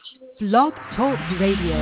Blog Talk Radio.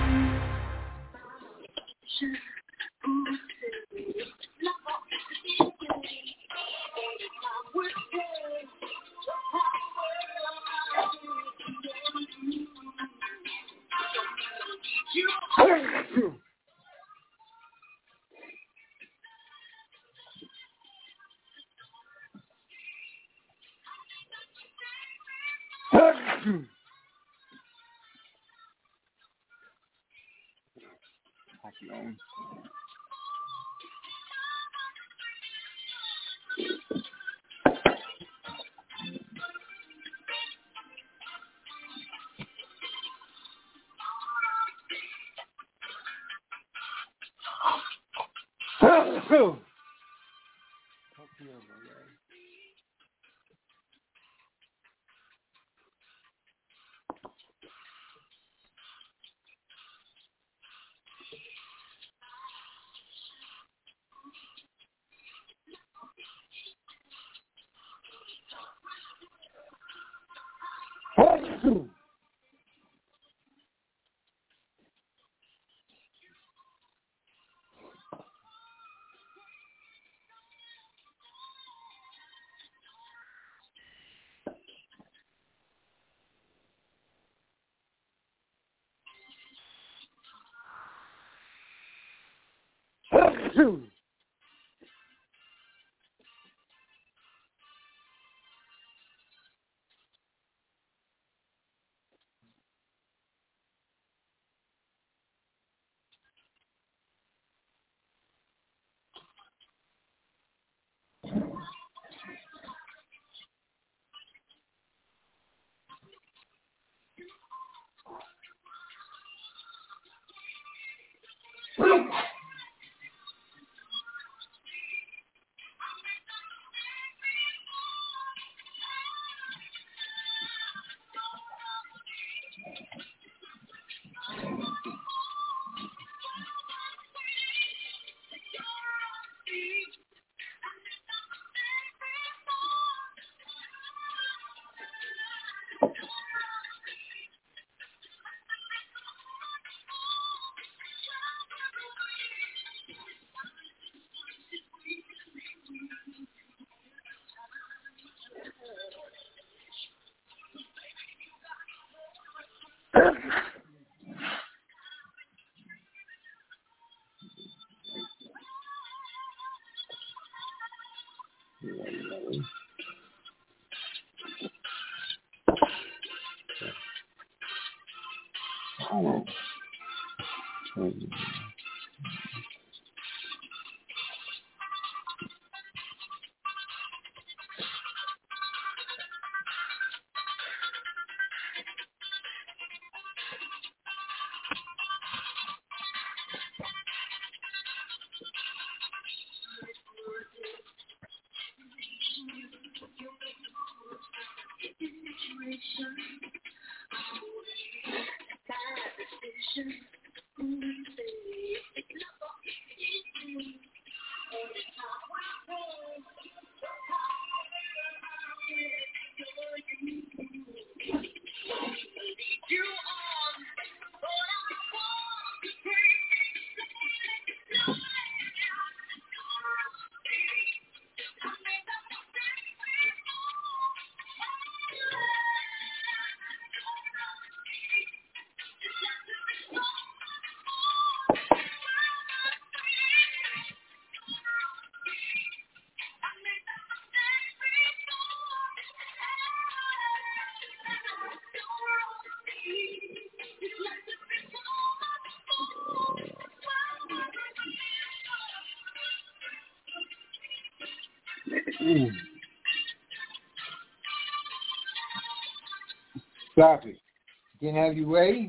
Stop it. You can't have your way.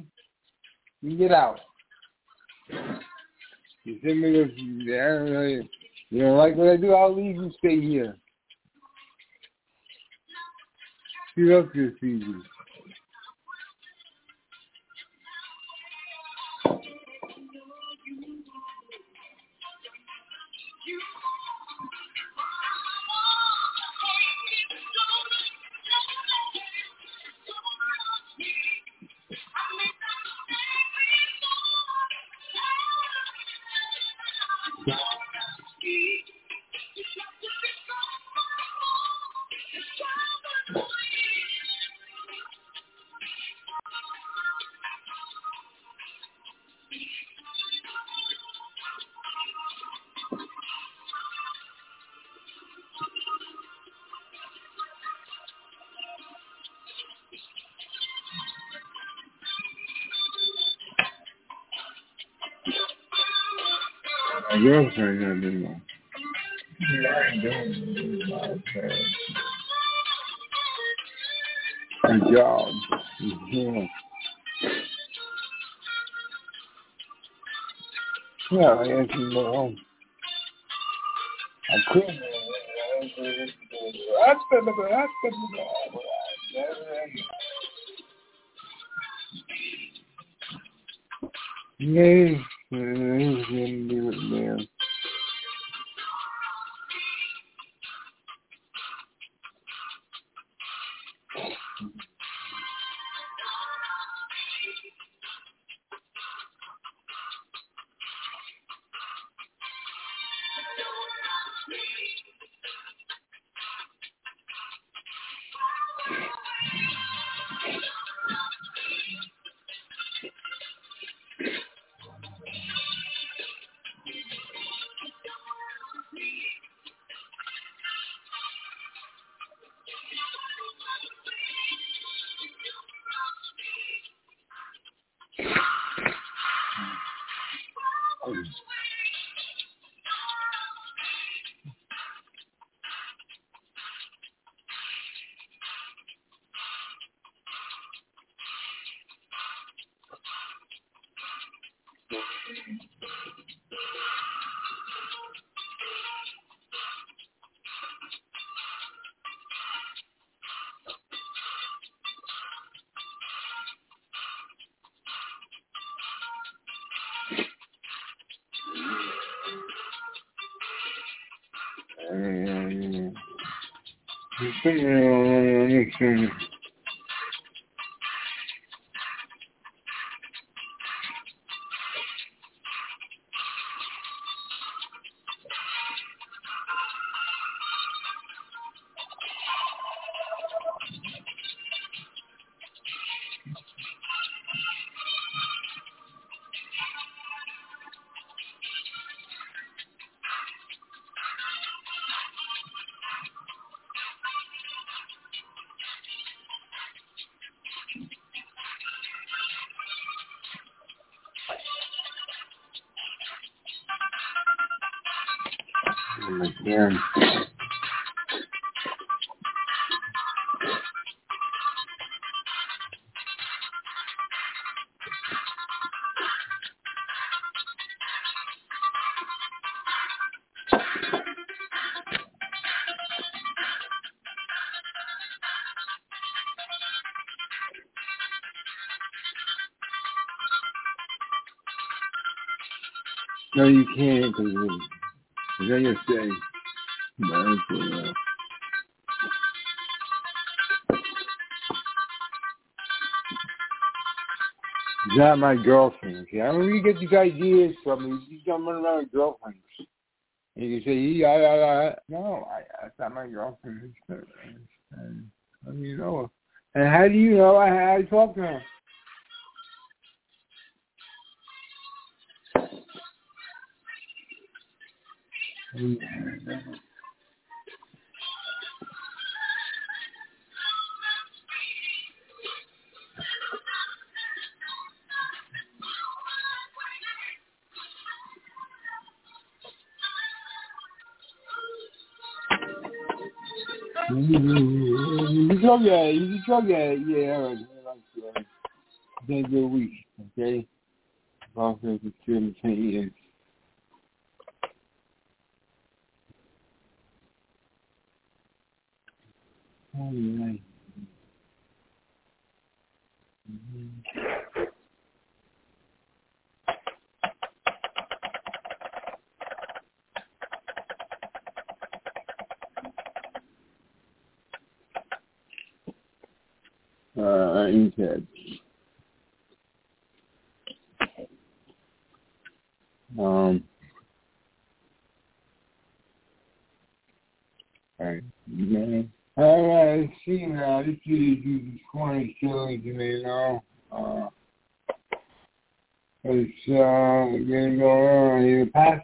You get out. You send me this. You don't like what I do? I'll leave you. Stay here. Shoot up your TV. My girlfriend doesn't do that. Yeah, I don't. My job. Yeah. Yeah, I actually know. I couldn't. Yeah, didn't do it there. Yeah. No, you can't, because then you say, no, it's not my girlfriend. Okay? I don't really get these ideas from me. You come around with girlfriends. And you say, yeah. No, that's not my girlfriend. And how do you know? And how do you know I talk to her? You drug addict, yeah. Can't do a week, okay? Also, for 10 years. Oh, yeah. Instead. Alright, man. Alright, see now, this is these corner shows, you know. It's, gonna go on, you're passing.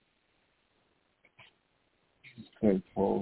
It's good, Paul.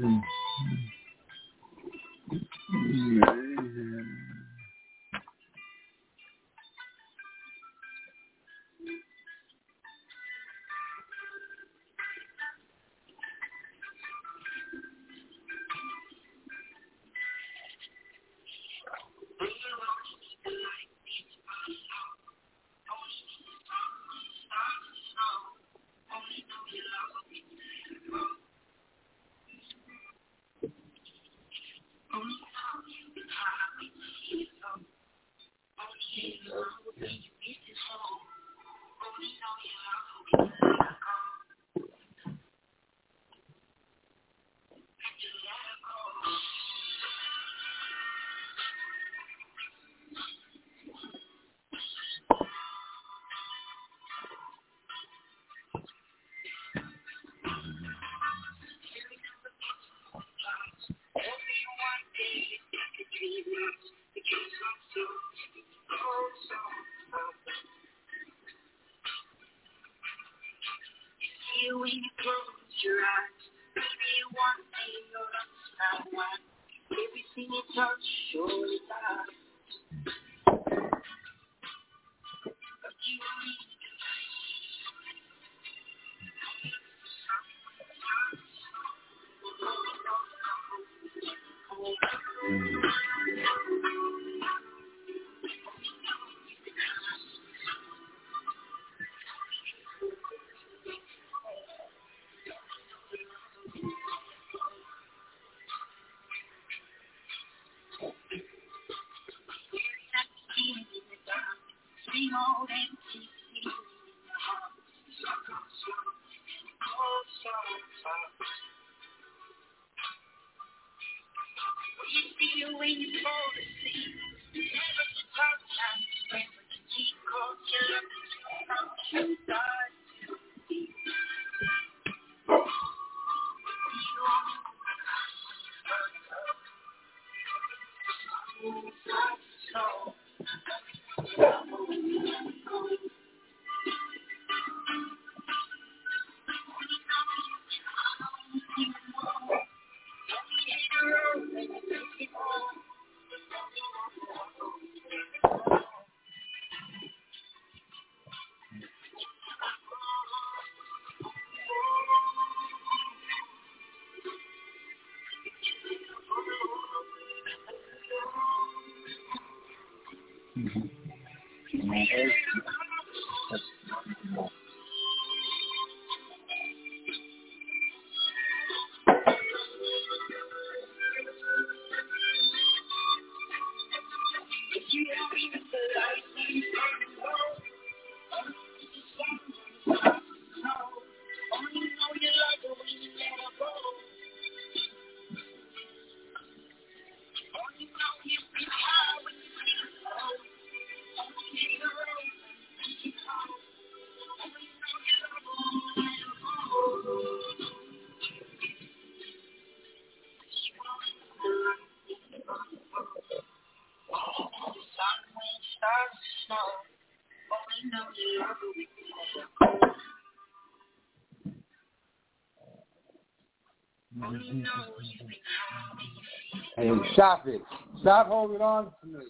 Hey, stop it. Stop holding on to me.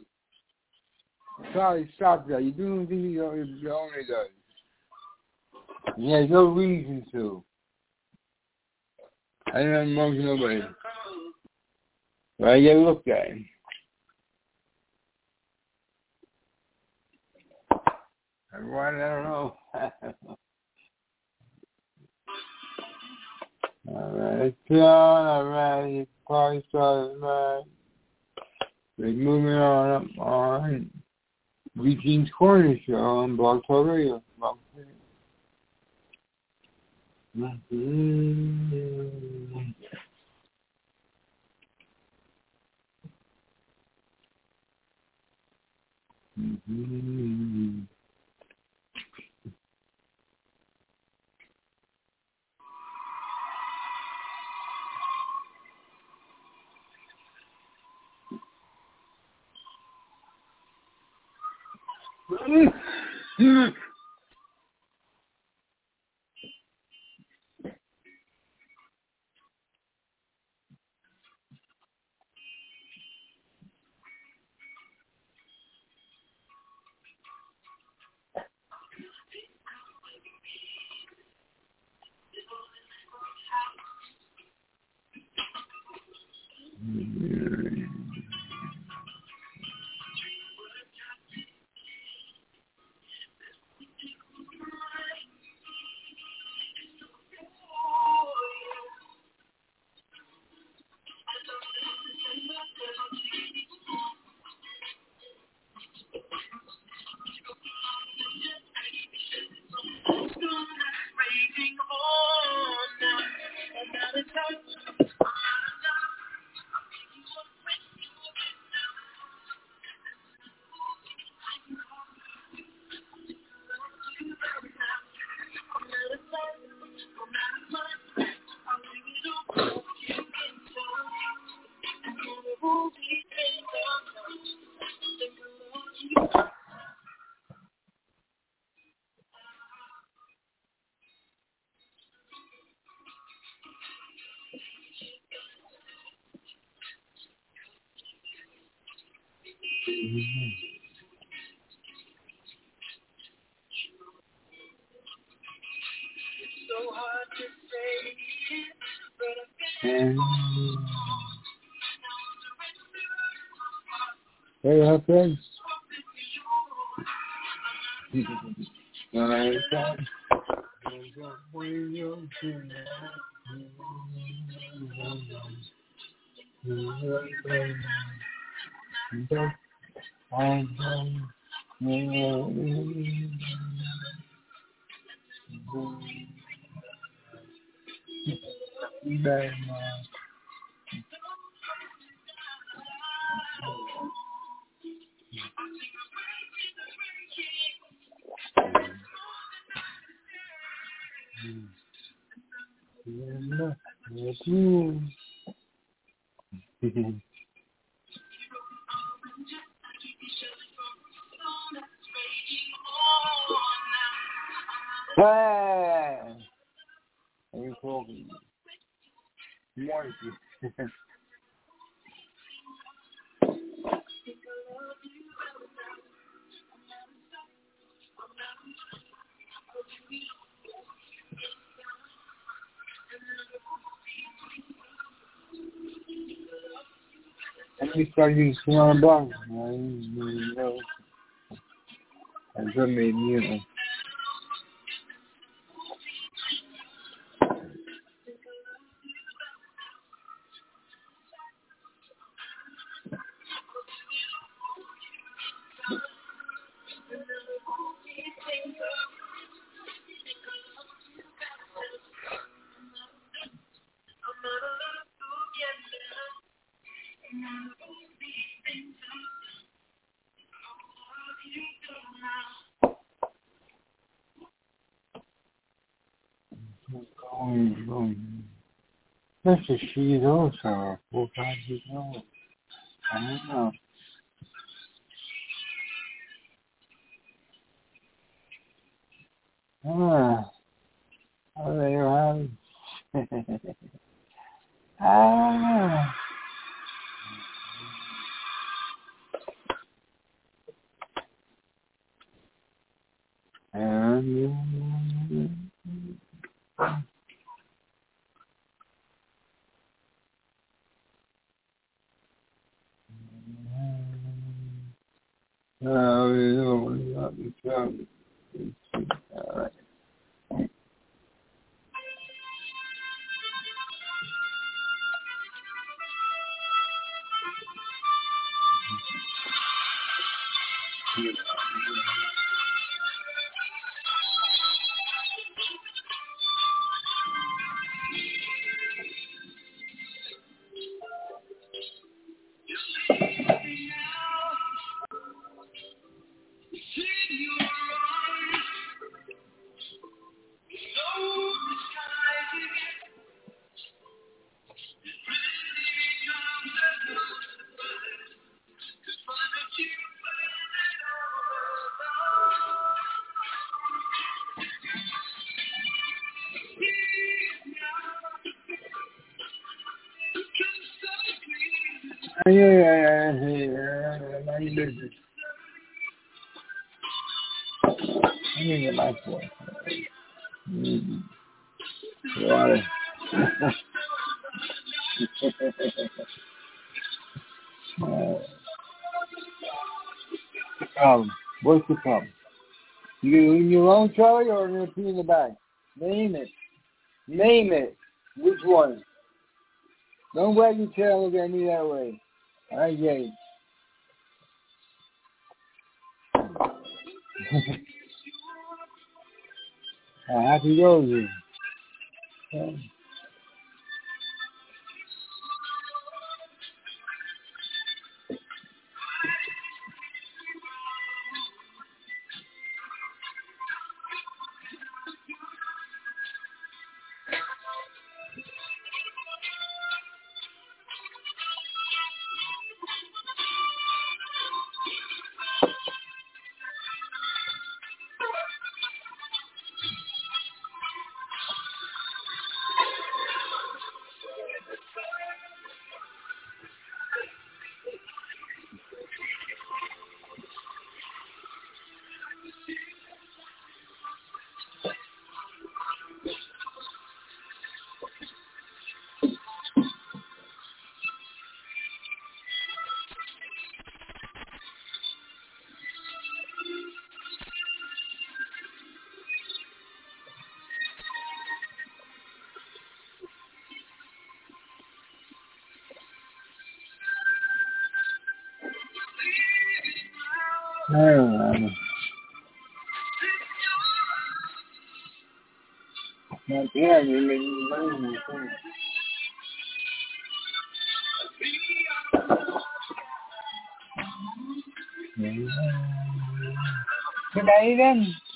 Sorry, stop that. You're doing things you only does. And there's no reason to. I don't know nobody. But I get looked at. Everyone, I don't know. Alright, alright, party started, right. We're moving on up on Eugene's Corner Show on Blog Talk Radio. Hey, her friends. You talking? Monkey. Let me start using Swan Blanc. That's what made me. That's a sheet also. 4, 5 years old. I don't know. Oh, there you have it. All right. Yeah. My business. I need to get my phone. Water. What's the problem? You gonna leave me alone, Charlie, or gonna pee in the bag? Name it. Name it. Which one? Don't wag your tail and look at me that way. I get it. Happy Roses. Okay. I don't know. Yeah, you make money. Good night, then.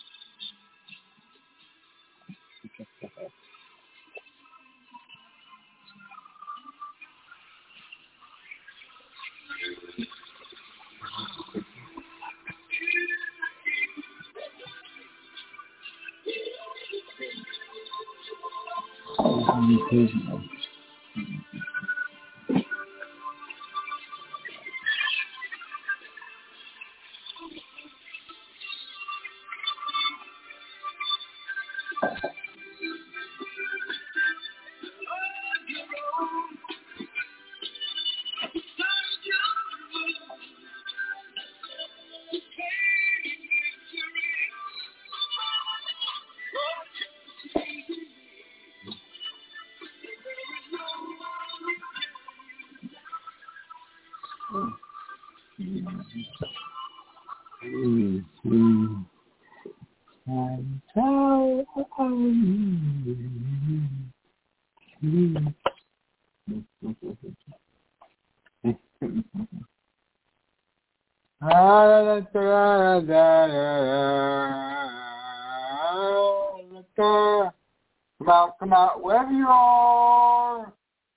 Come out, wherever you are.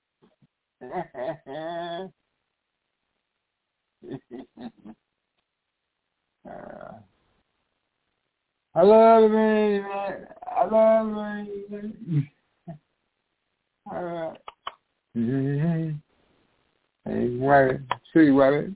I love you, man. I love you. Hey, Rabbit. See, Rabbit.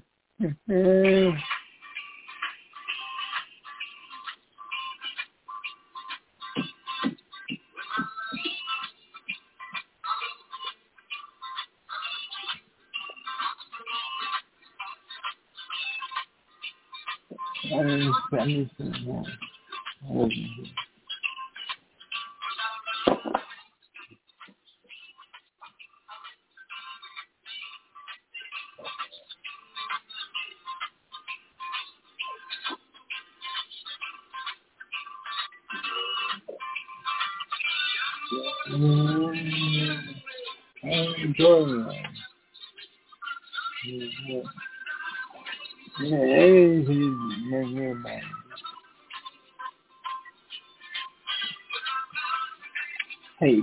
Hey,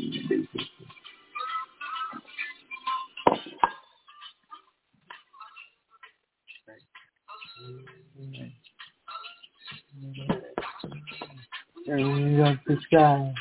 up the sky.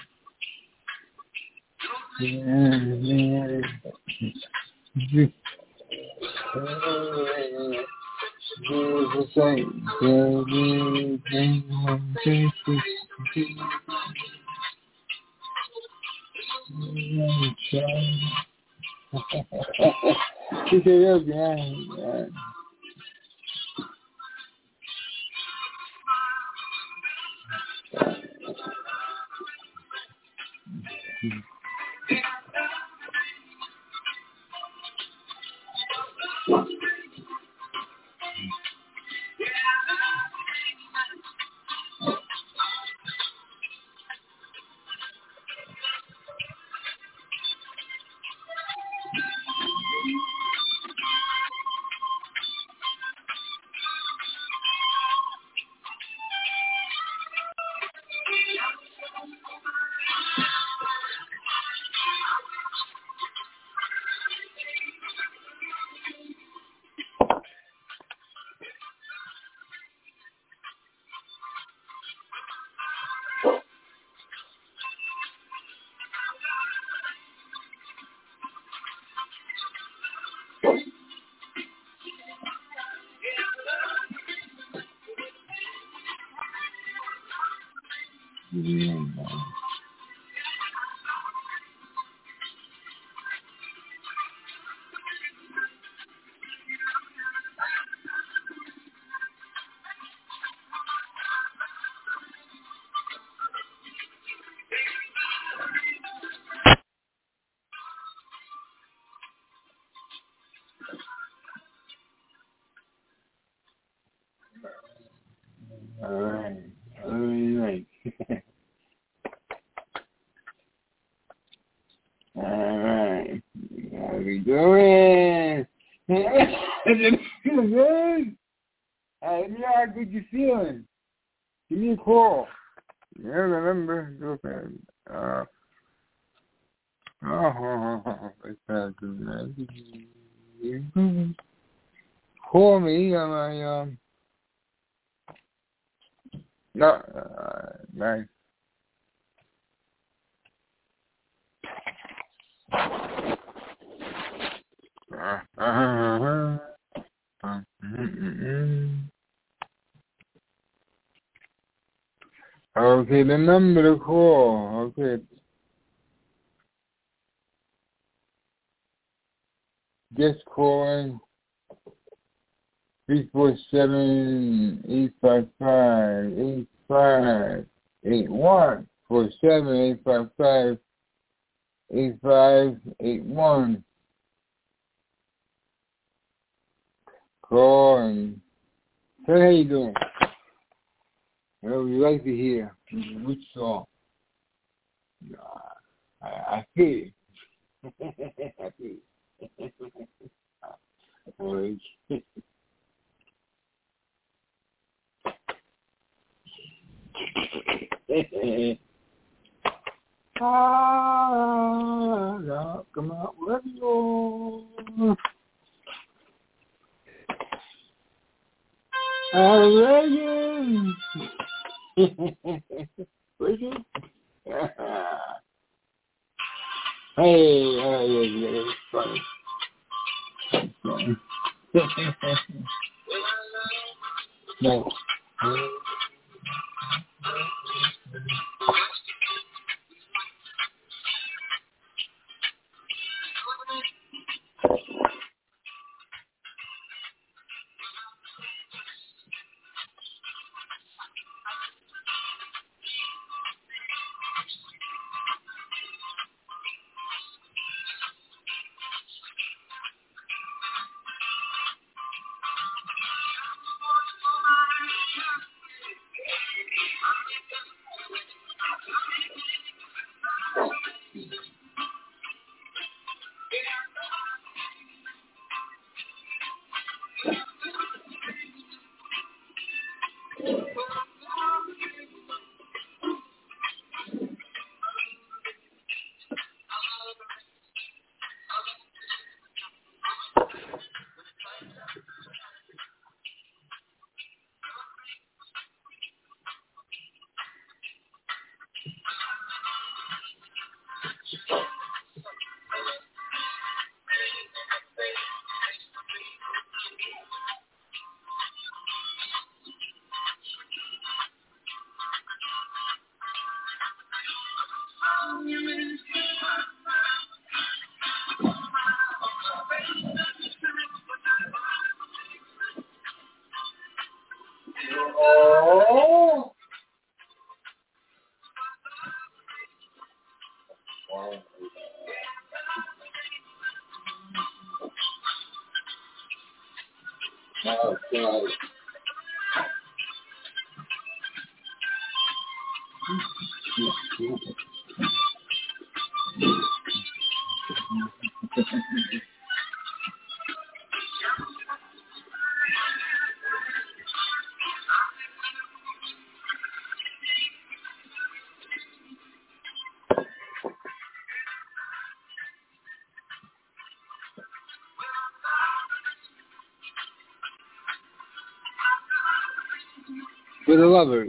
doing? Feel good? Let me know how good you feeling. Give me a call. Yeah, remember, girlfriend. Call me on my nice. Okay, the number to call. Okay. Just calling 347-855-8581. 47-855-8581. Call and say how you doing. Well, we like to hear which song. I feel it. I feel it. Come out, let's go. Reagan. Reagan. Hey, yeah, it's funny. No. Oh, God. For the lover.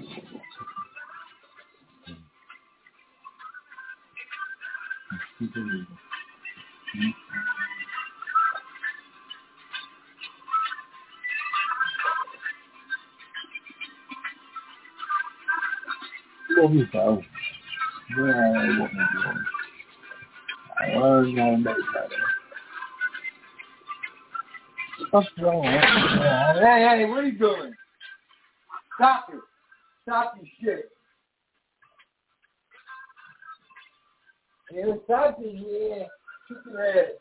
What we found. I learned how to make better. What's wrong? Hey, what are you doing? Stop it. Stop your shit. Stop it, yeah. Keep your head.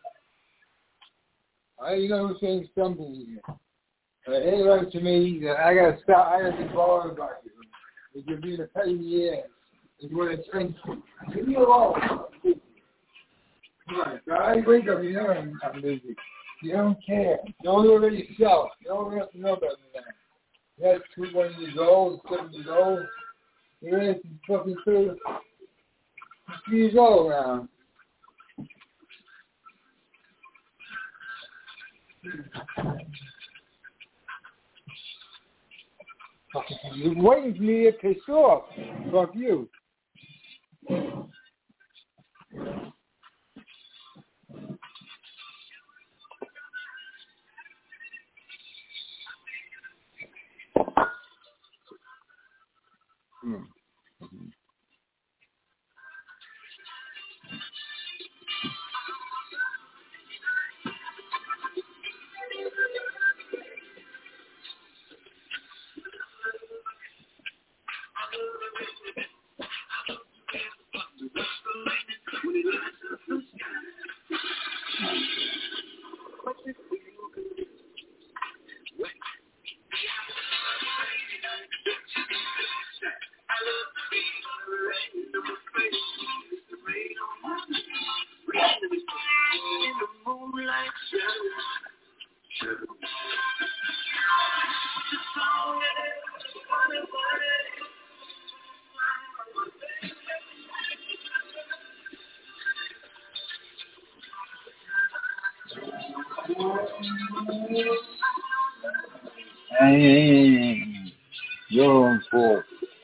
You know who's saying something here. It wrote to me that I gotta stop. I gotta be bothered about you. If you're being a pain in the ass, if you want to drink, leave me alone. Right. So I wake up, you know I'm busy. You don't care. Don't look at yourself. You don't have to know better than that. That's 21 years old, 7 years old. You're fucking 2 years old now. You're waiting for me to piss off. Fuck you. You're on full.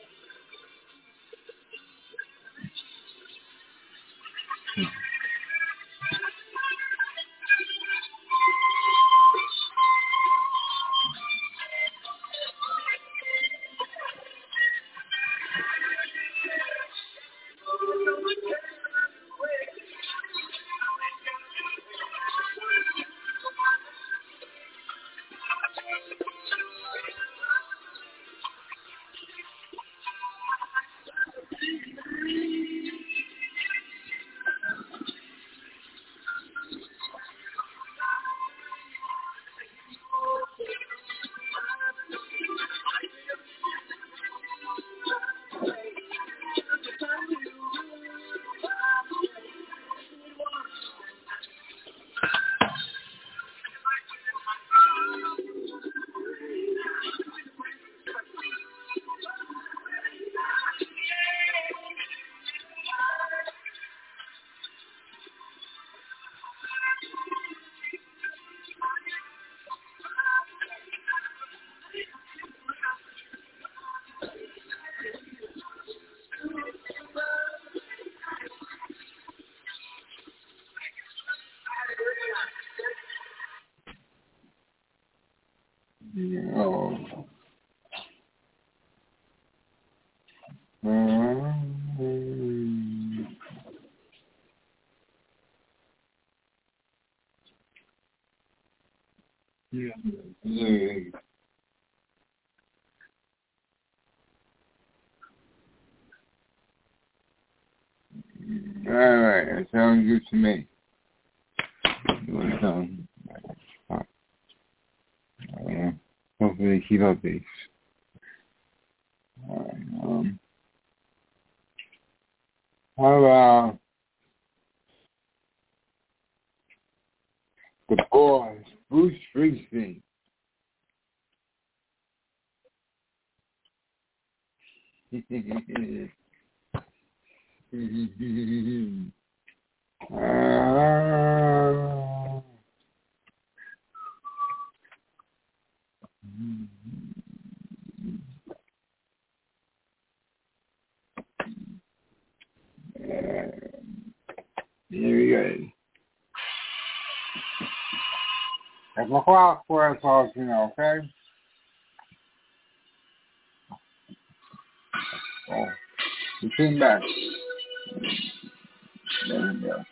Alright, that sounds good to me. Hopefully keep up these. Alright, how about the boys, Bruce Springsteen? Here we go. That's my clock for us all, you know, okay? Oh, we came back. There we go.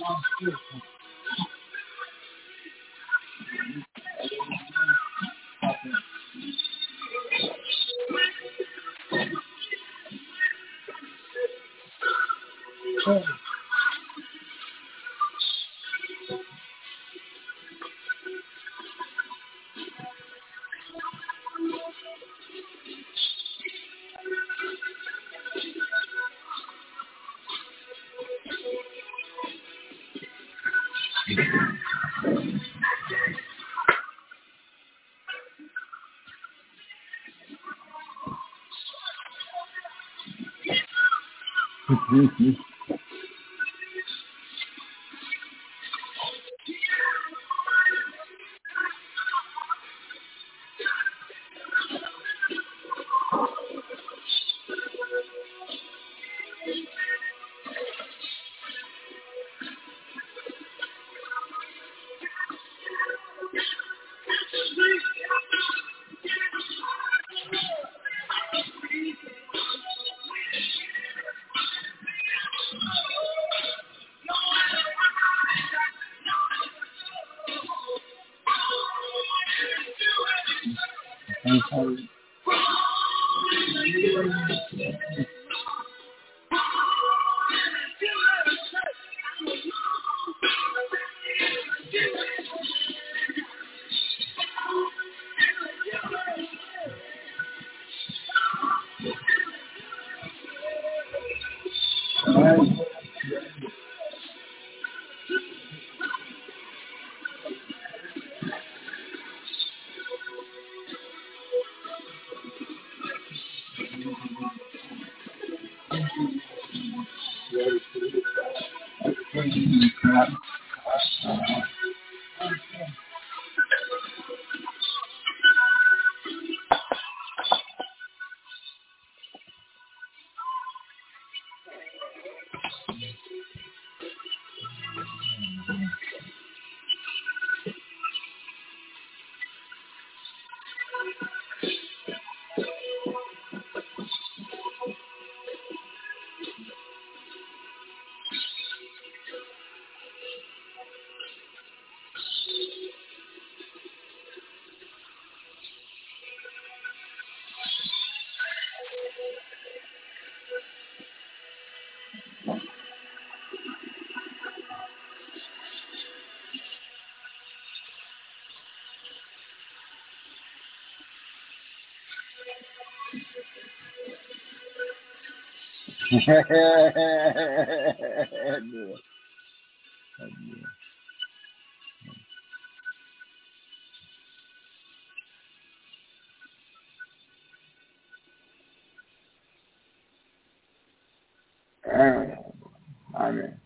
Amen.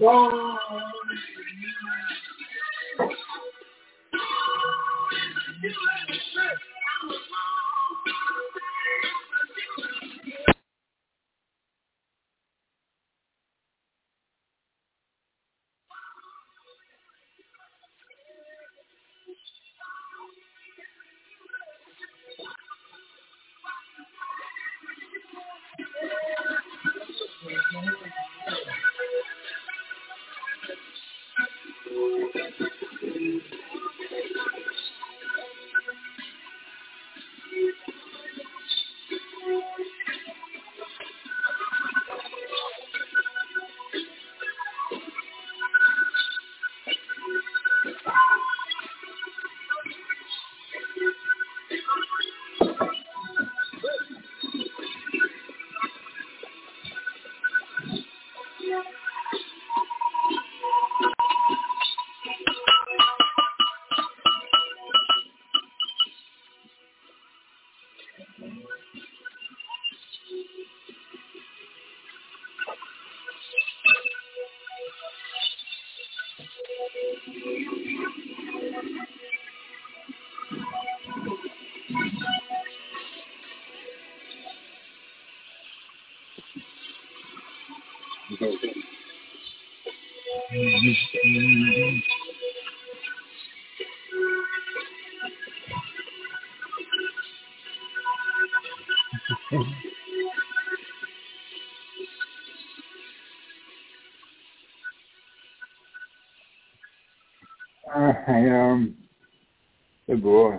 Good boy.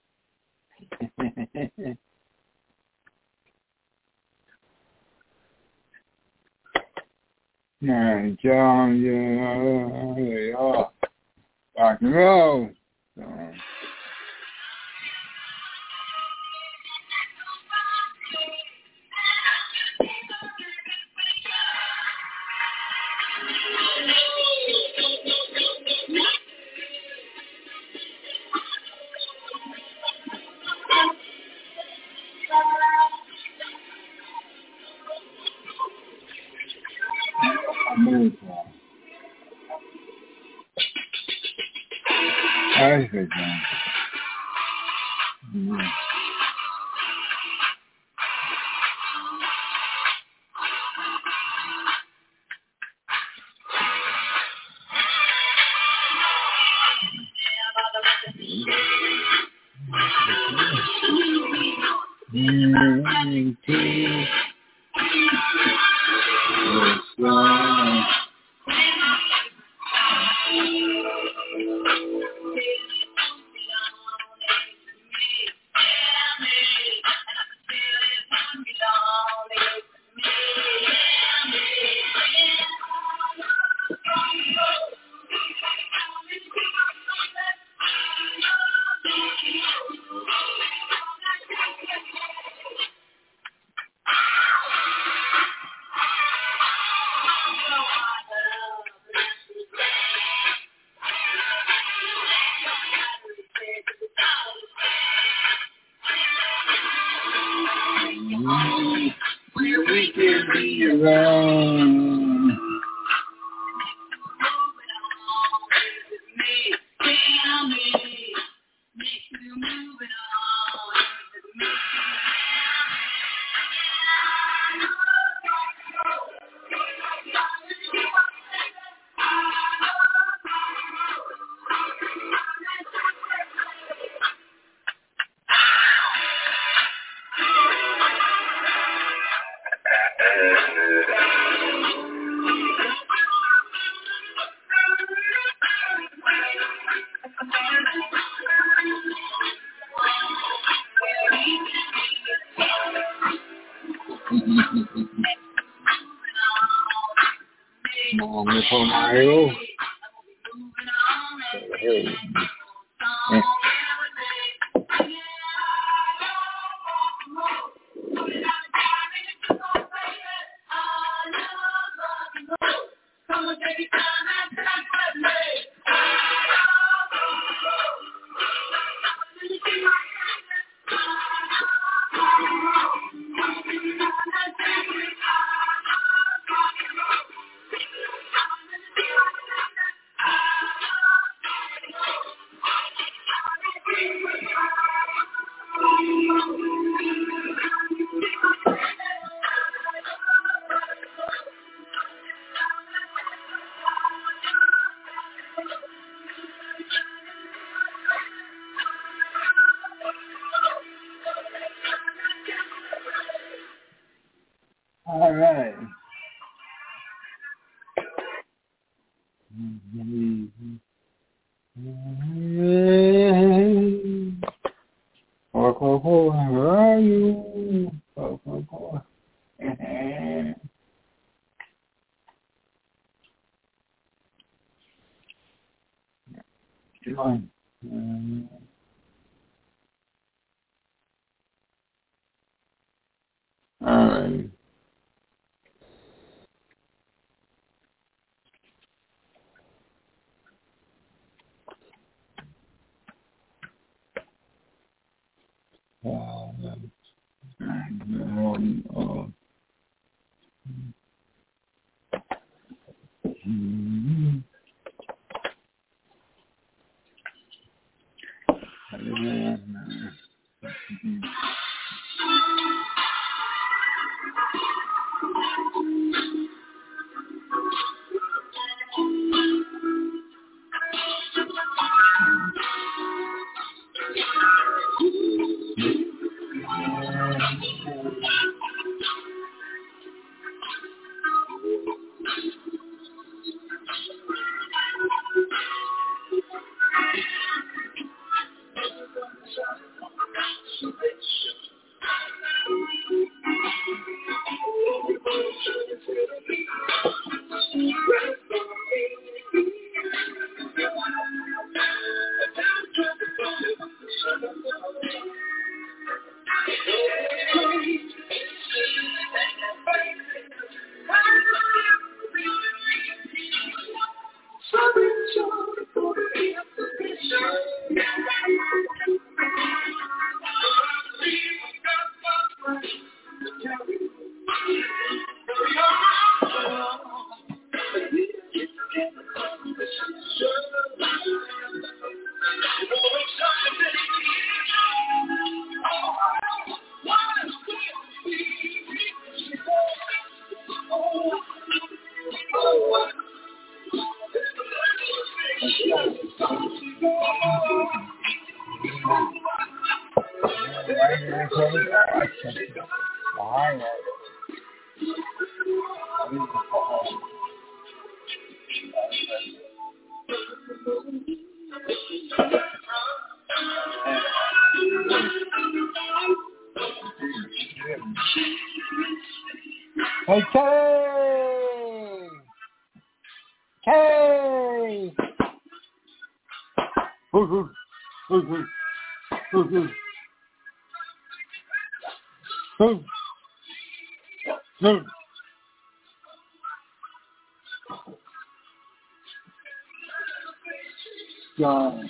Man, John, yeah, rock and roll. I think All right. Where are you? Come on. All right. Hey! Gone.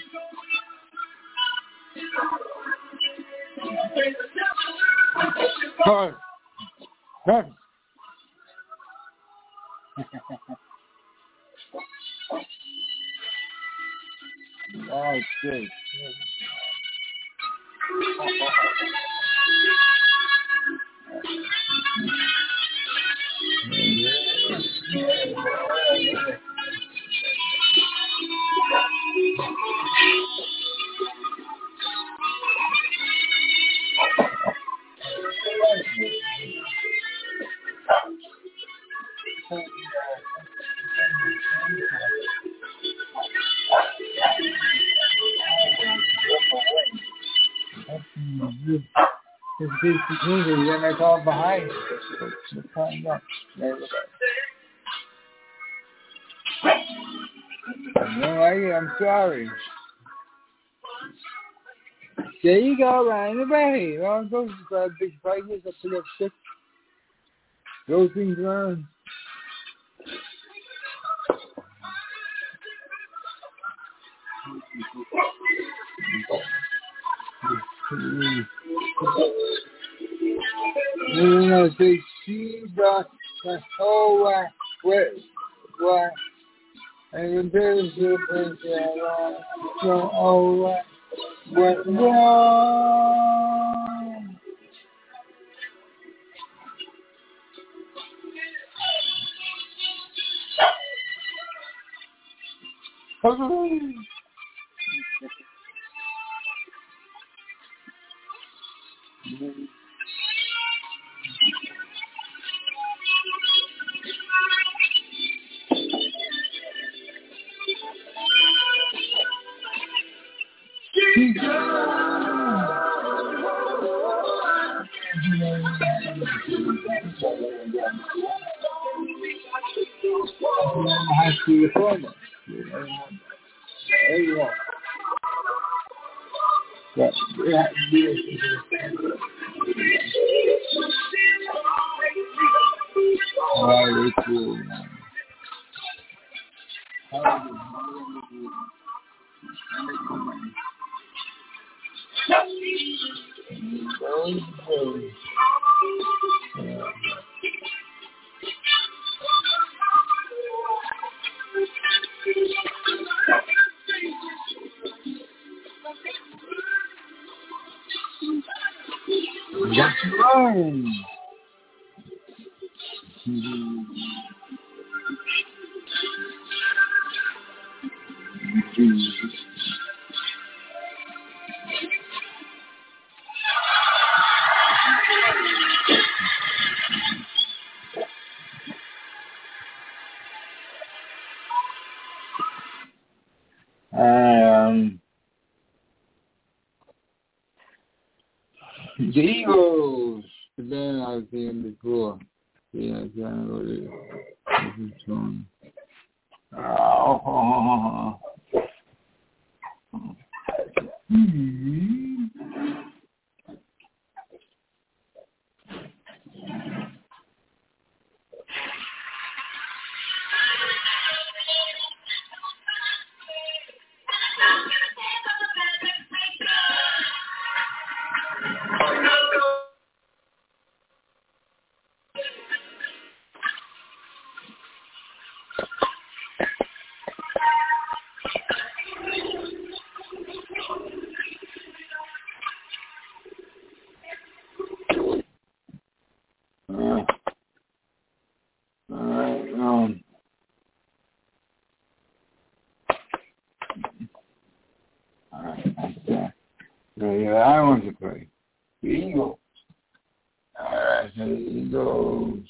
Gone. Gone. Oh, shit. Then they call behind. No, I'm sorry. There you go, right away. Well, those big prices up to that shit. Those things around. No, say she got the whole what, and there's the what wrong. High school diploma. There you go. But yeah, very cool. That's right. The Eagles. The band I was seeing before. Yeah, I'm trying to go there. This is fun. Yeah, I want to play. The Eagles. All right, so the Eagles.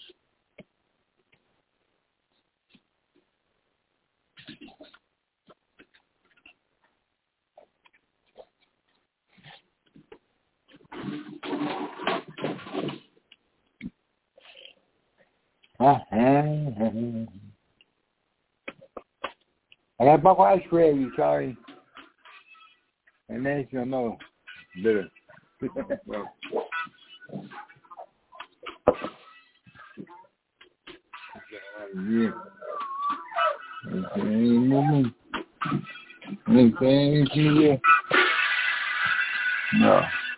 I got Buckeye gravy, sorry. And then you know, bitter. Yeah. Okay, no.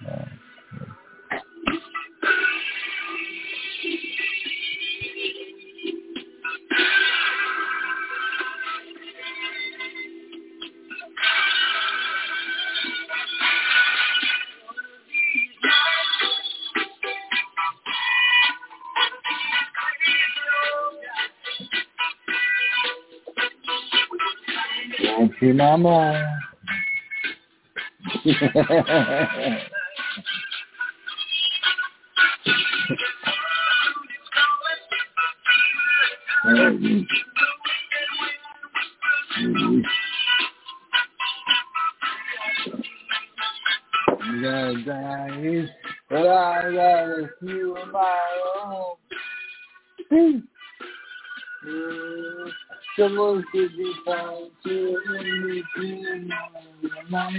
Thank you, Mama. Die, but I got a few of my own. Someone could be found to in the night.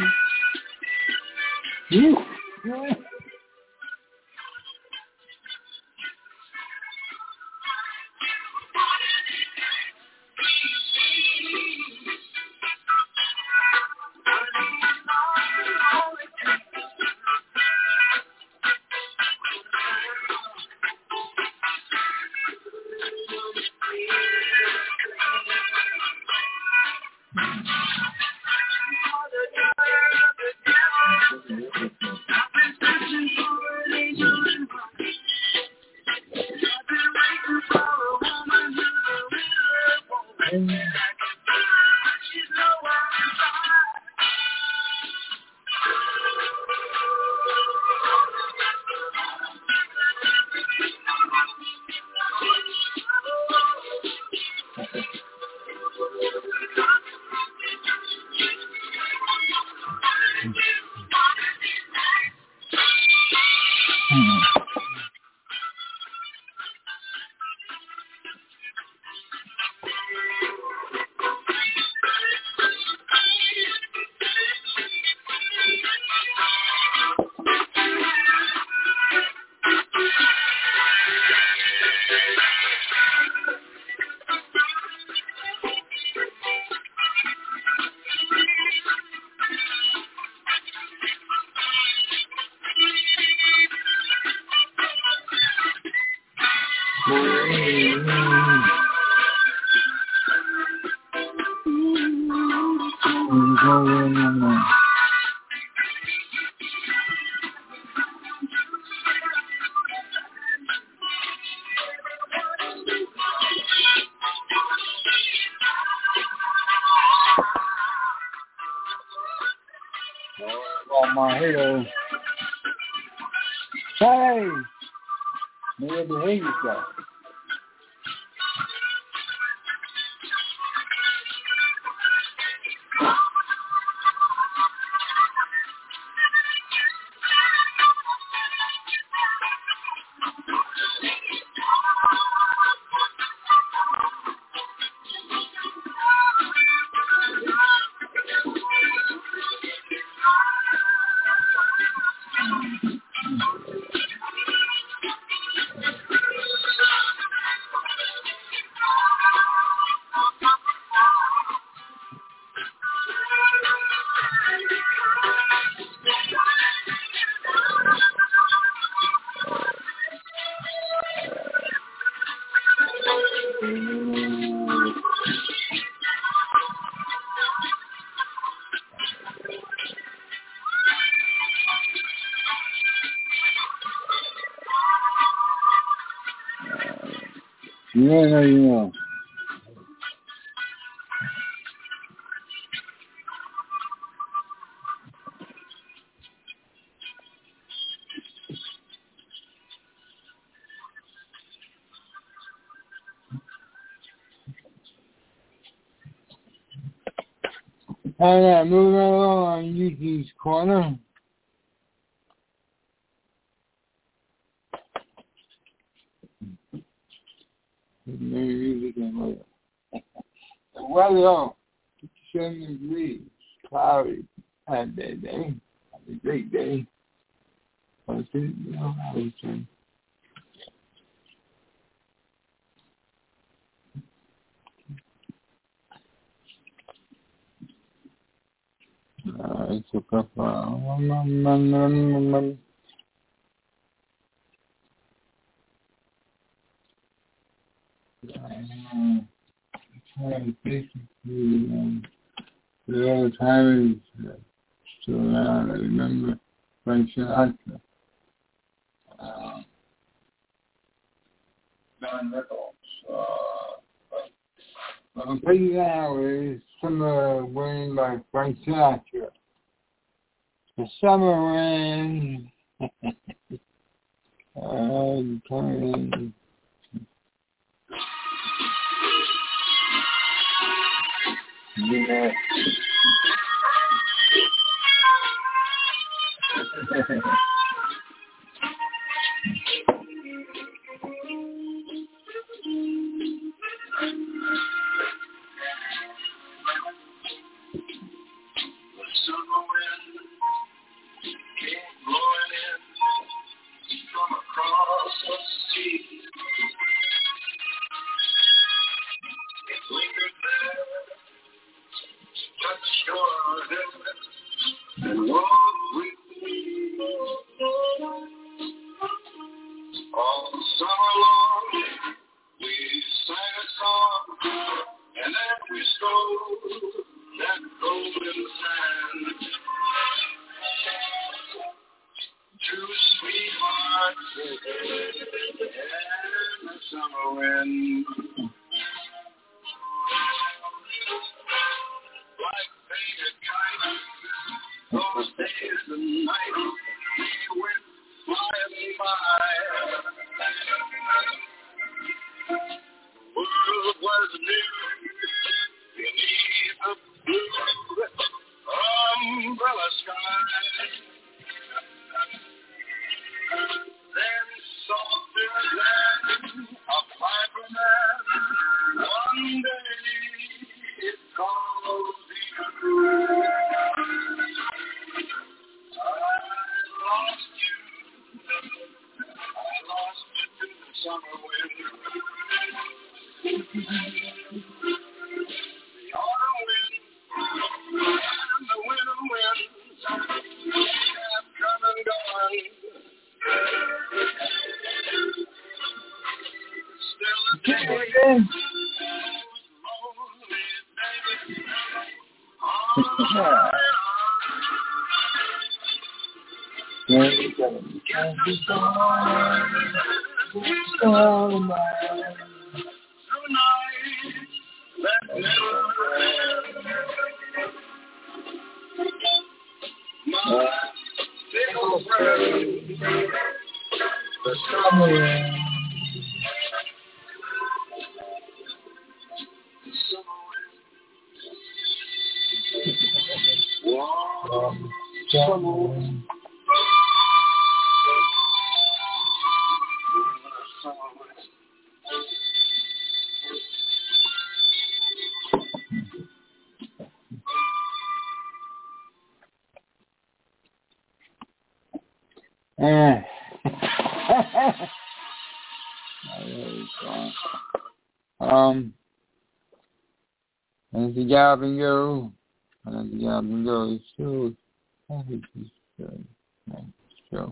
My halo. Hey! Maybe behave yourself. Yeah. All right, moving along on YouTube's corner. Music and weather. The weather, 57 degrees, cloudy. Had that day. Had a great day. I was saying. It's a couple. Basically, the old time is still around. I remember Frank Sinatra. John Nichols. I'm putting now is Summer Rain by Frank Sinatra. The Summer Rain. Coming. Yeah. As the job and go, as the job and go, it's true. I think it's true. It's true.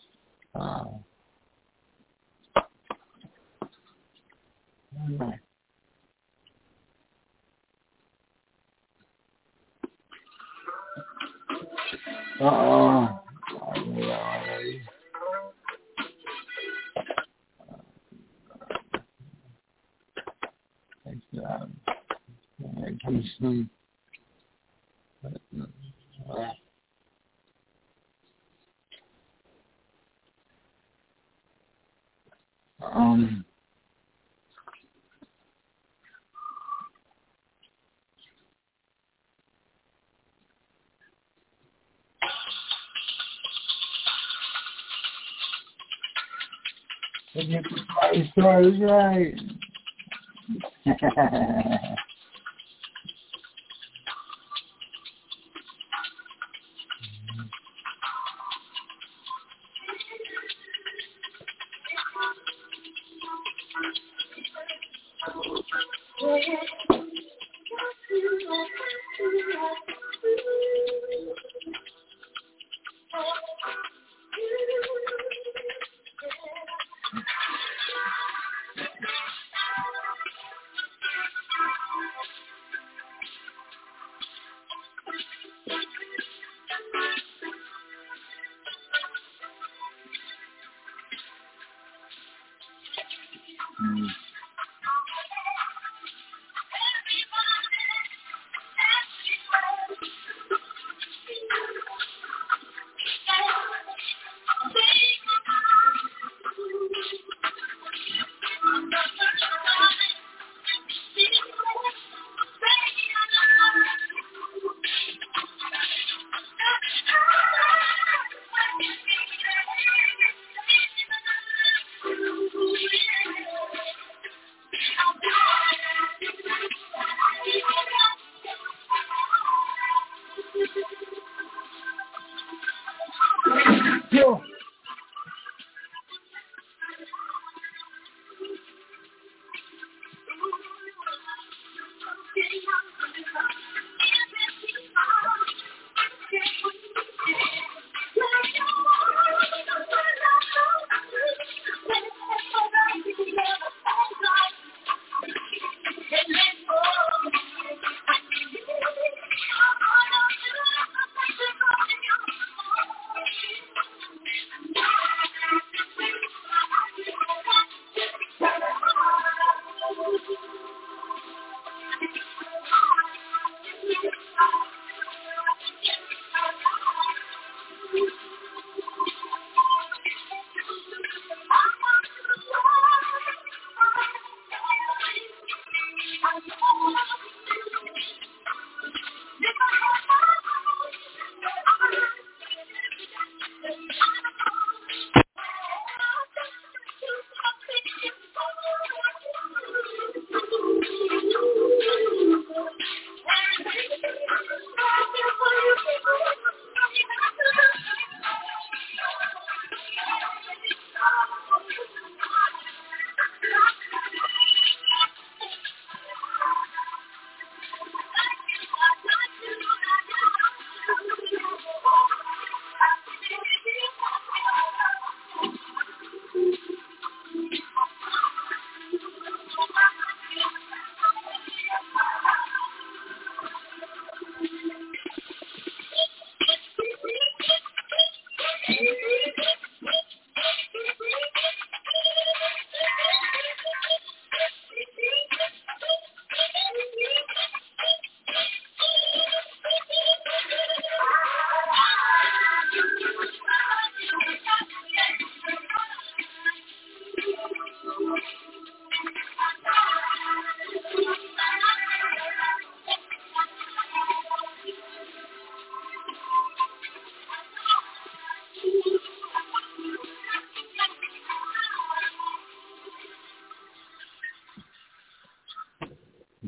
Story's right.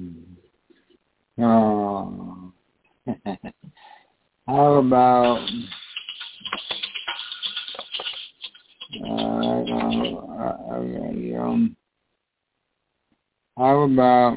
Oh. How about how about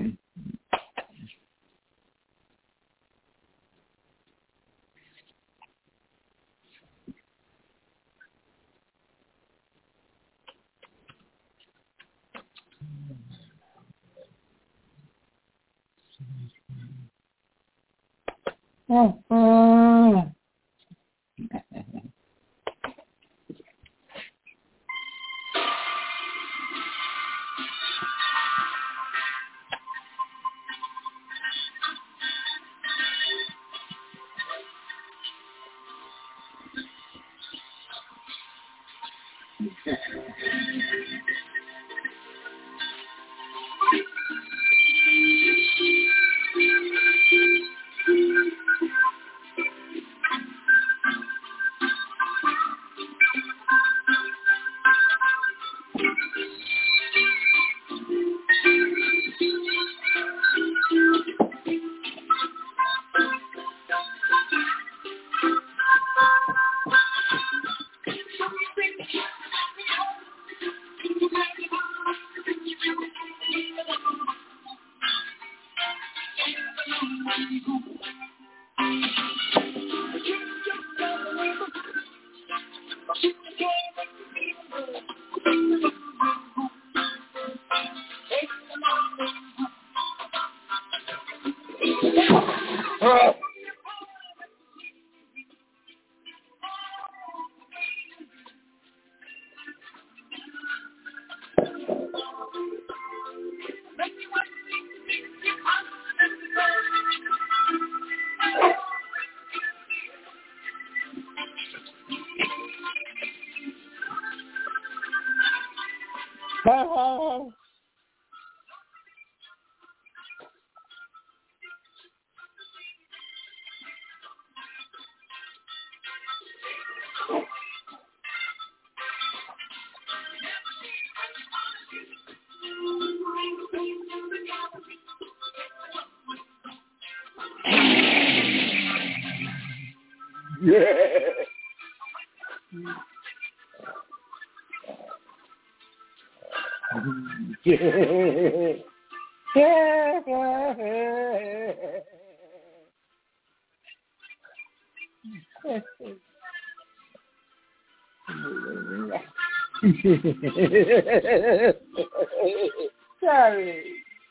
Sorry.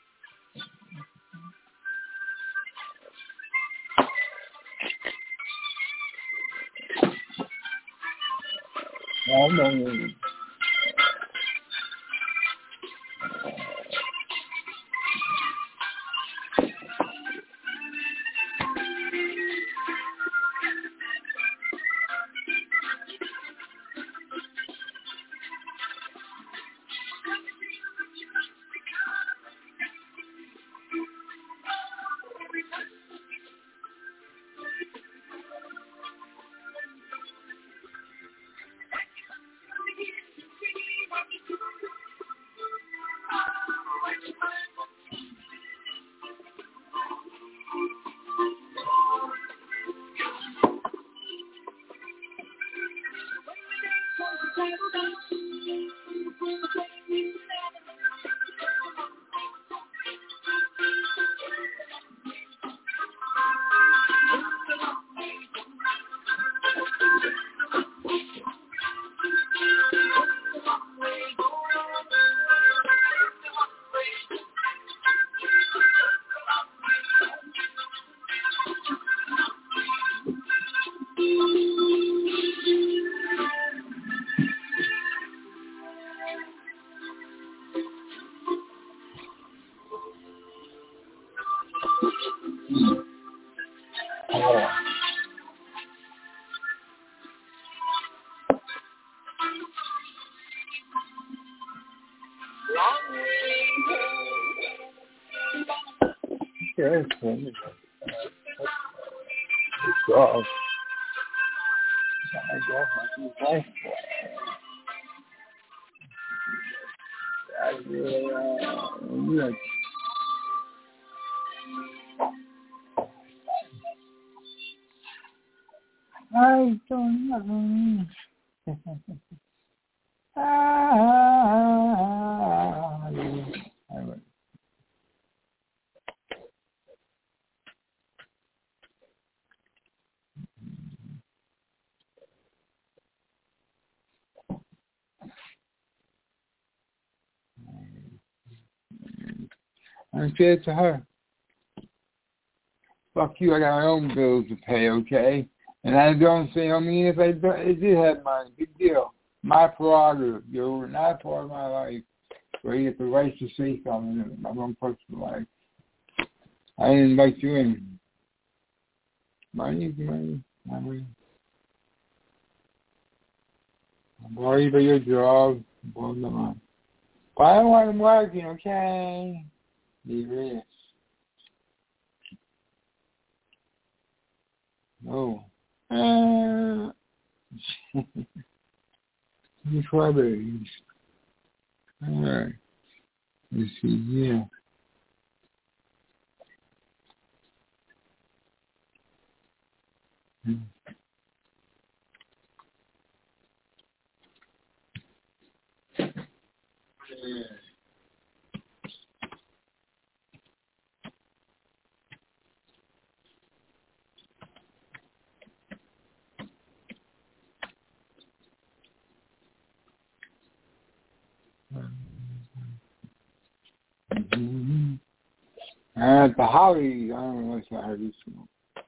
Oh, no. don't know. I'm fair to her. Fuck you, I got my own bills to pay, okay? And I don't say, I mean, if I did have money, big deal. My prerogative. You're not part of my life. Where you get the right to say something in my own personal life. I didn't invite you in. Money. I'm worried about your job. But I don't want him working, okay? Leave it. No. Strawberries. All right. Let's see. Yeah. At the Holly, I don't know if I heard this one.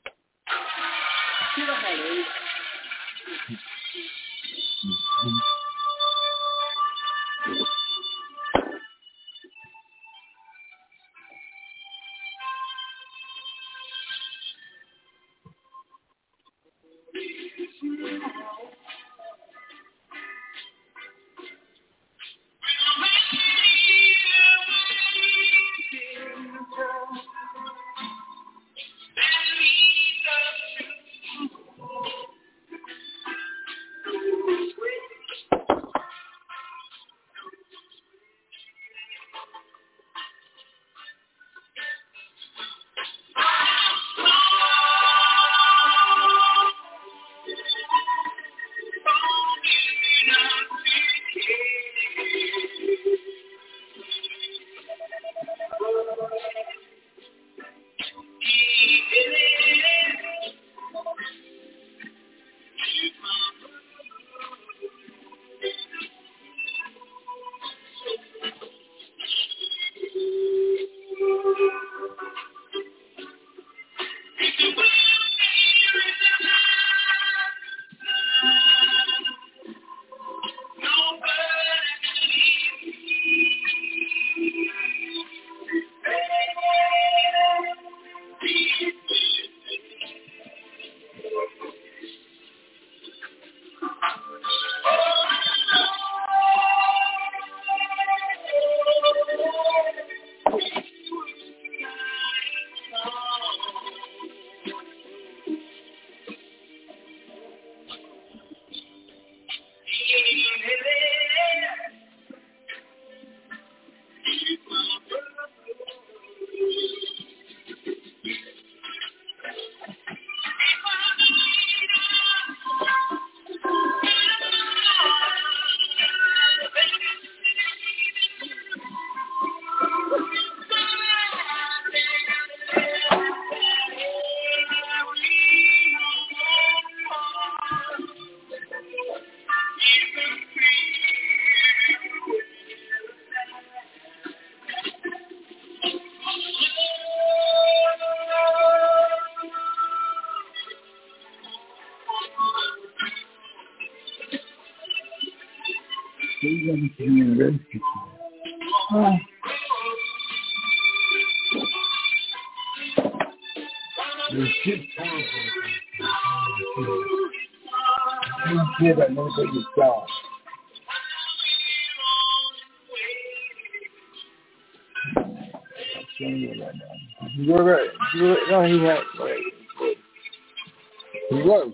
He was.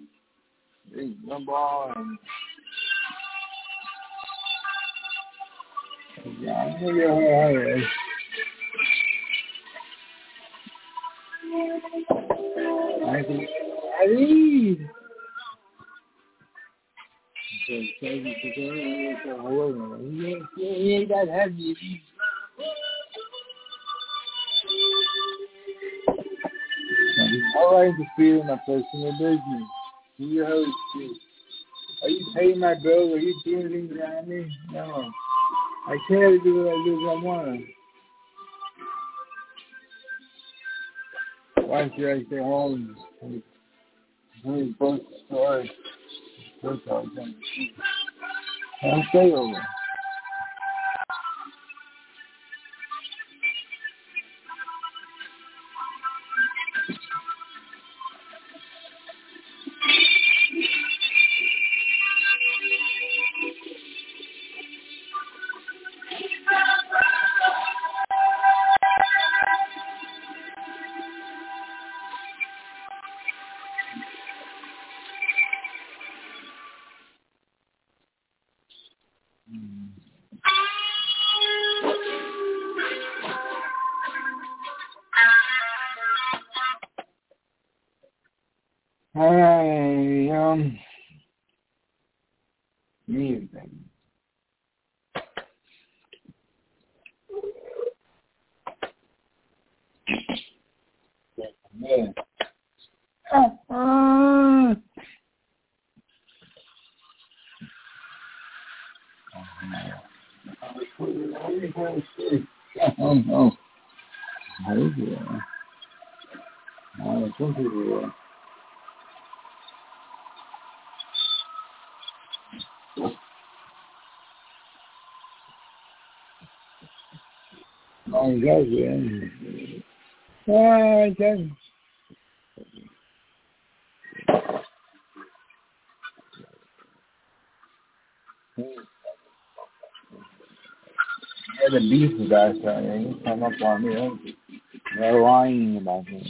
He's number one. I need. He ain't that heavy. All I interfere in my personal business. Do your host too. Are you paying my bill? Are you doing things around me? No. I can't do what I do as I want. Why should I stay home? We both story. Both are going to I'll stay over. Music. Yeah. Oh. The beef with that guy, he come up on me. They're lying about him.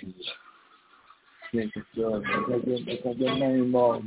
Can't control it. I get money involved.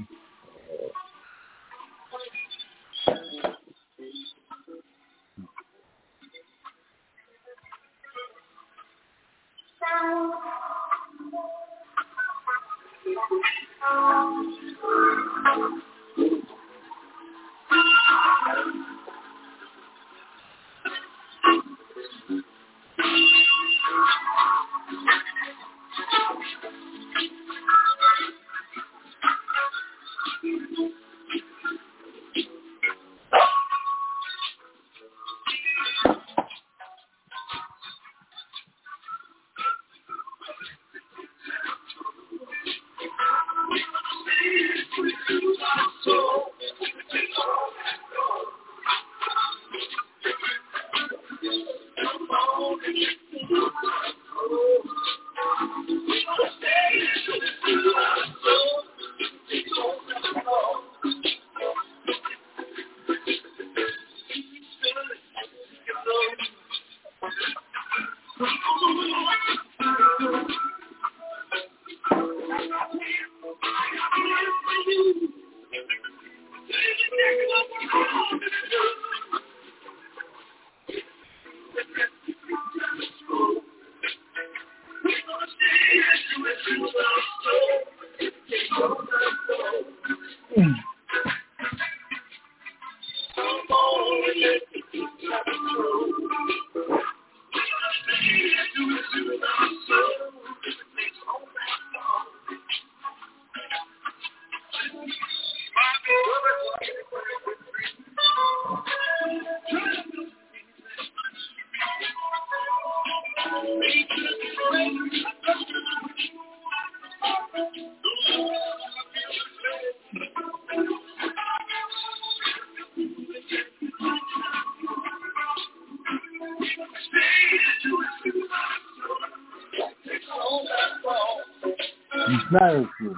Very true.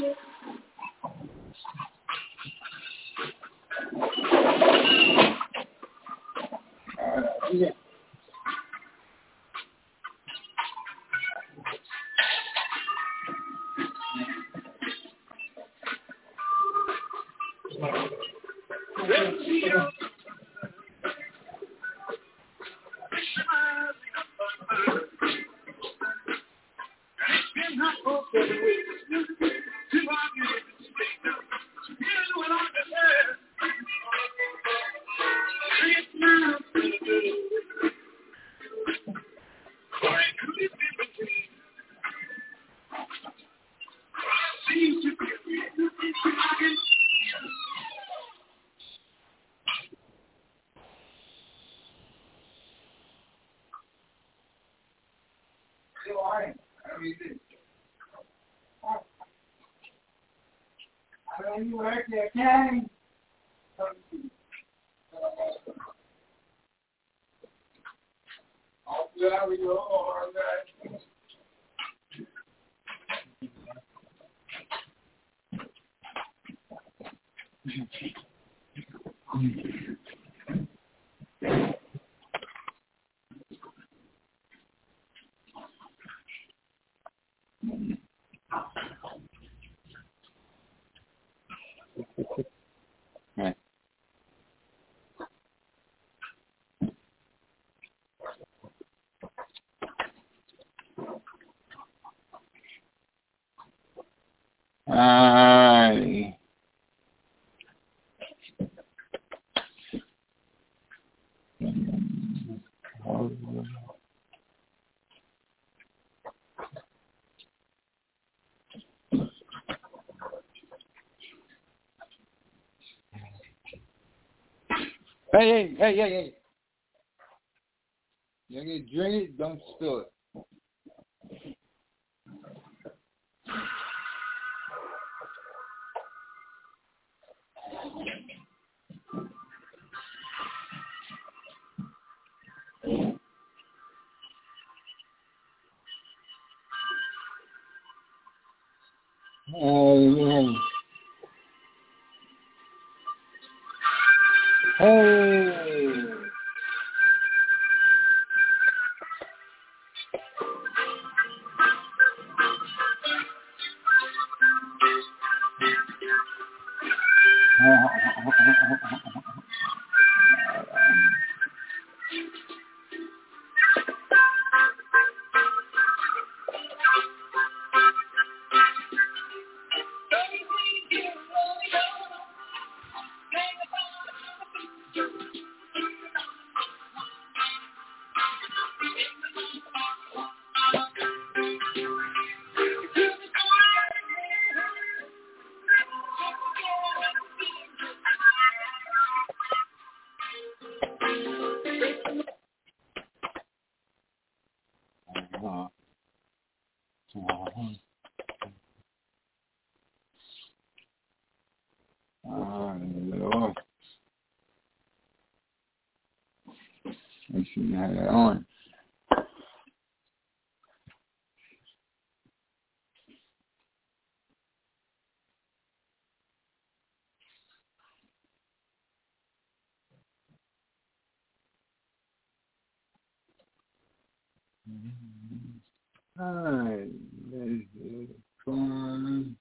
Yeah. Right. Hey. You're going to drink it, don't spill it. Hey. Lord. I shouldn't have that on. Alright, come on.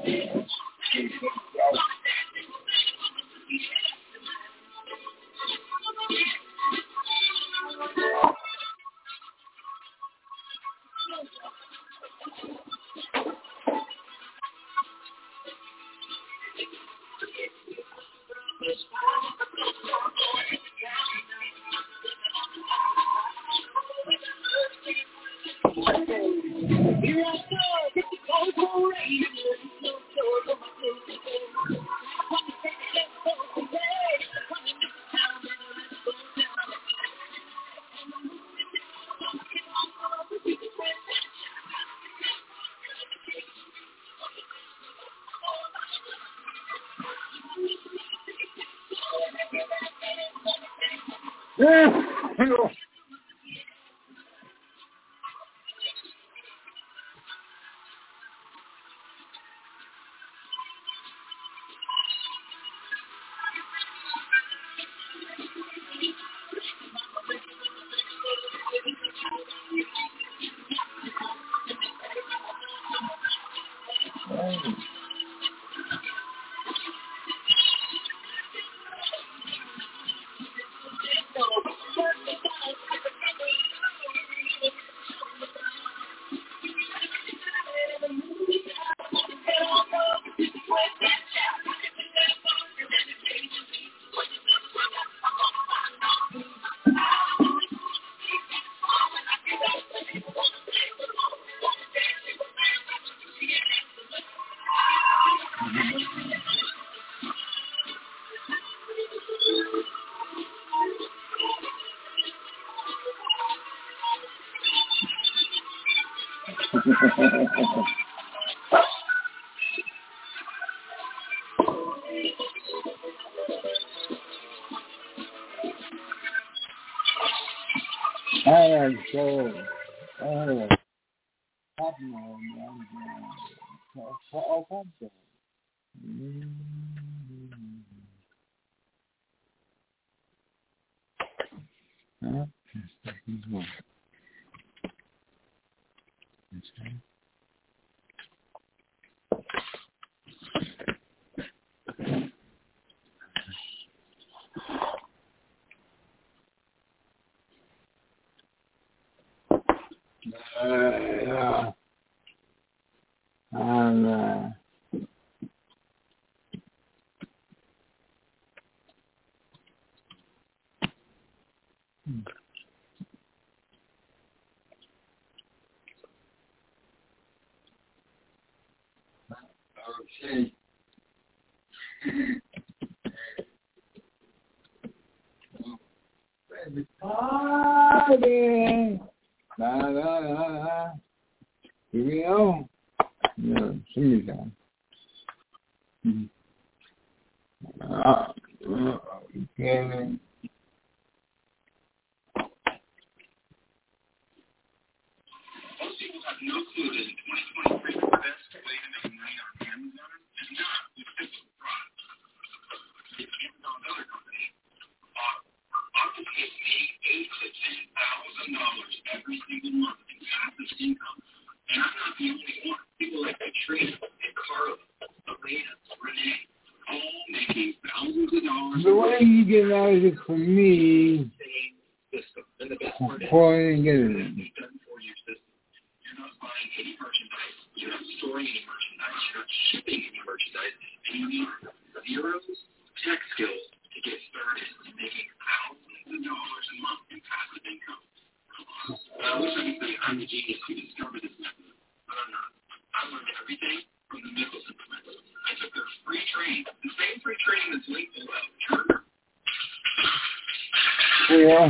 Alright, so, okay. Party. La la la la. Here we go. Yeah, sing it down. Okay. Most people have no clue that in 2023, the best way to make money on Amazon is not with physical products. It's Amazon's other company, Office gets paid $8,000 to $10,000 every single month in passive income. And I'm not the only one. People like Katrina and Carla, Elena, Renee, all making thousands of dollars. The way you get out of it for me, and the best part is, it. You're not buying any merchandise, you're not storing any merchandise, you're not shipping any merchandise, and you need zero tech skills to get started in making thousands of dollars a month in passive income. I wish I could say I'm the genius who discovered this method, but I'm not. I learned everything from the Mickelson method. I took their free training, the same free training that's linked below. Yeah.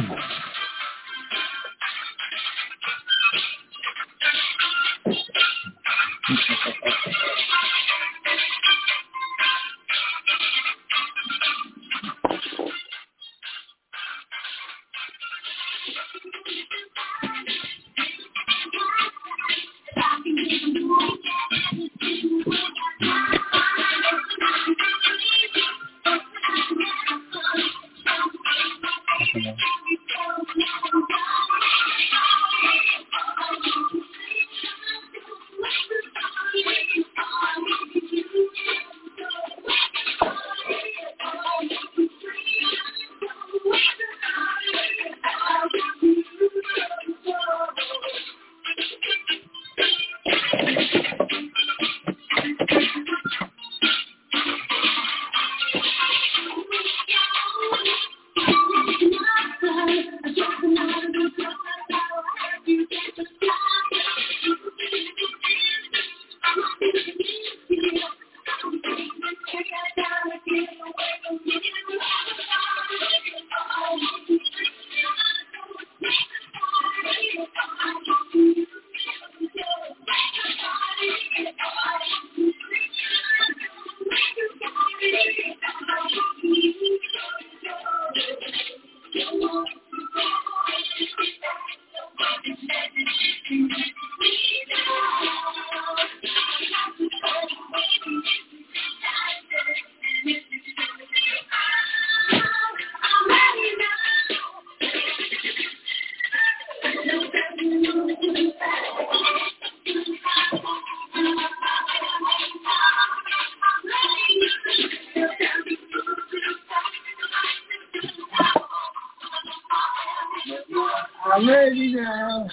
I'm ready now.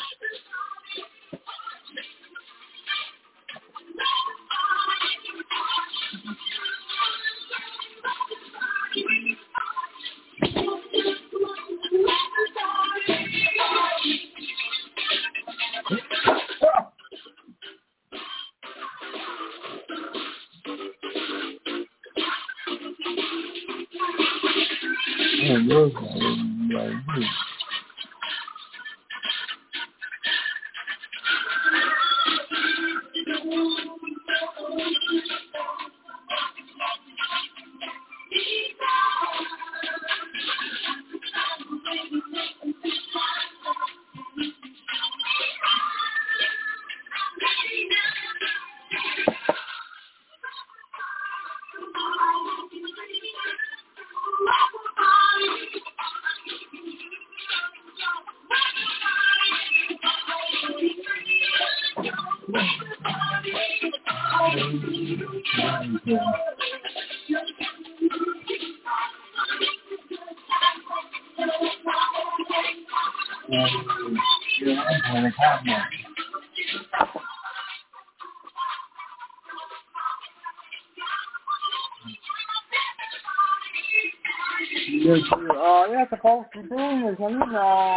You're supposed to do this, and I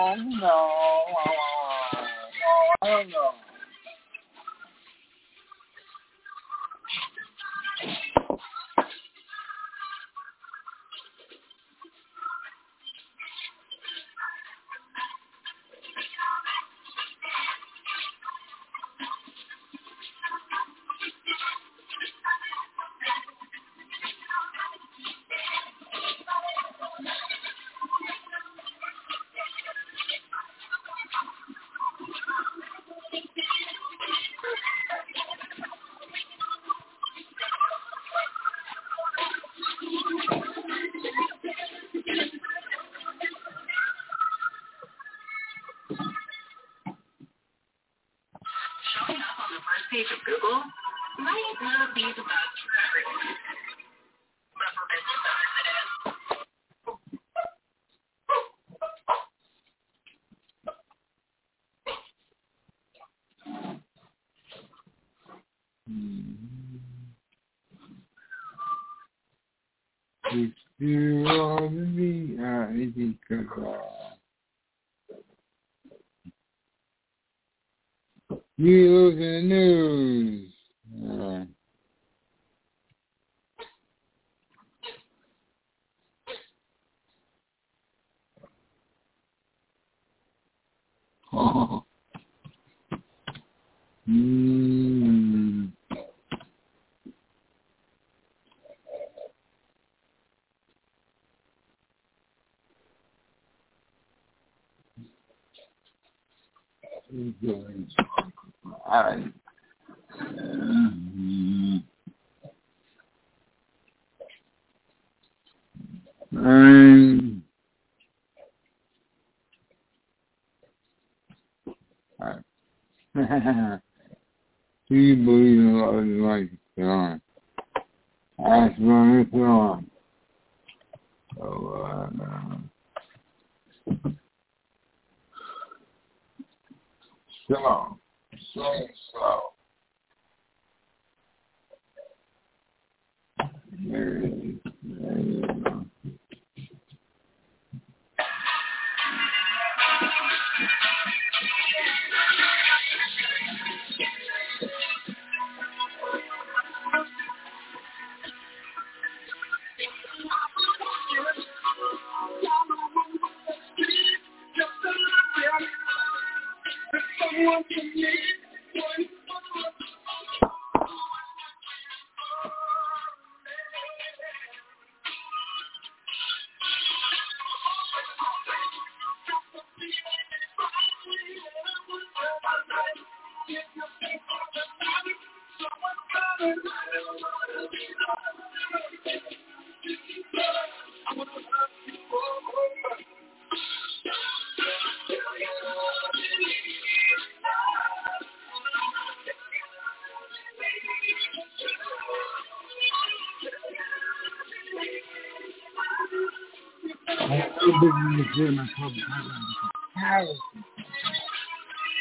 don't know. Showing up on the first page of Google might not be the best for everyone. But for business owners it is. If you want me, I think news and news. All right. Do you believe in love and life? John? Ask me if you want. So, slow. There you go.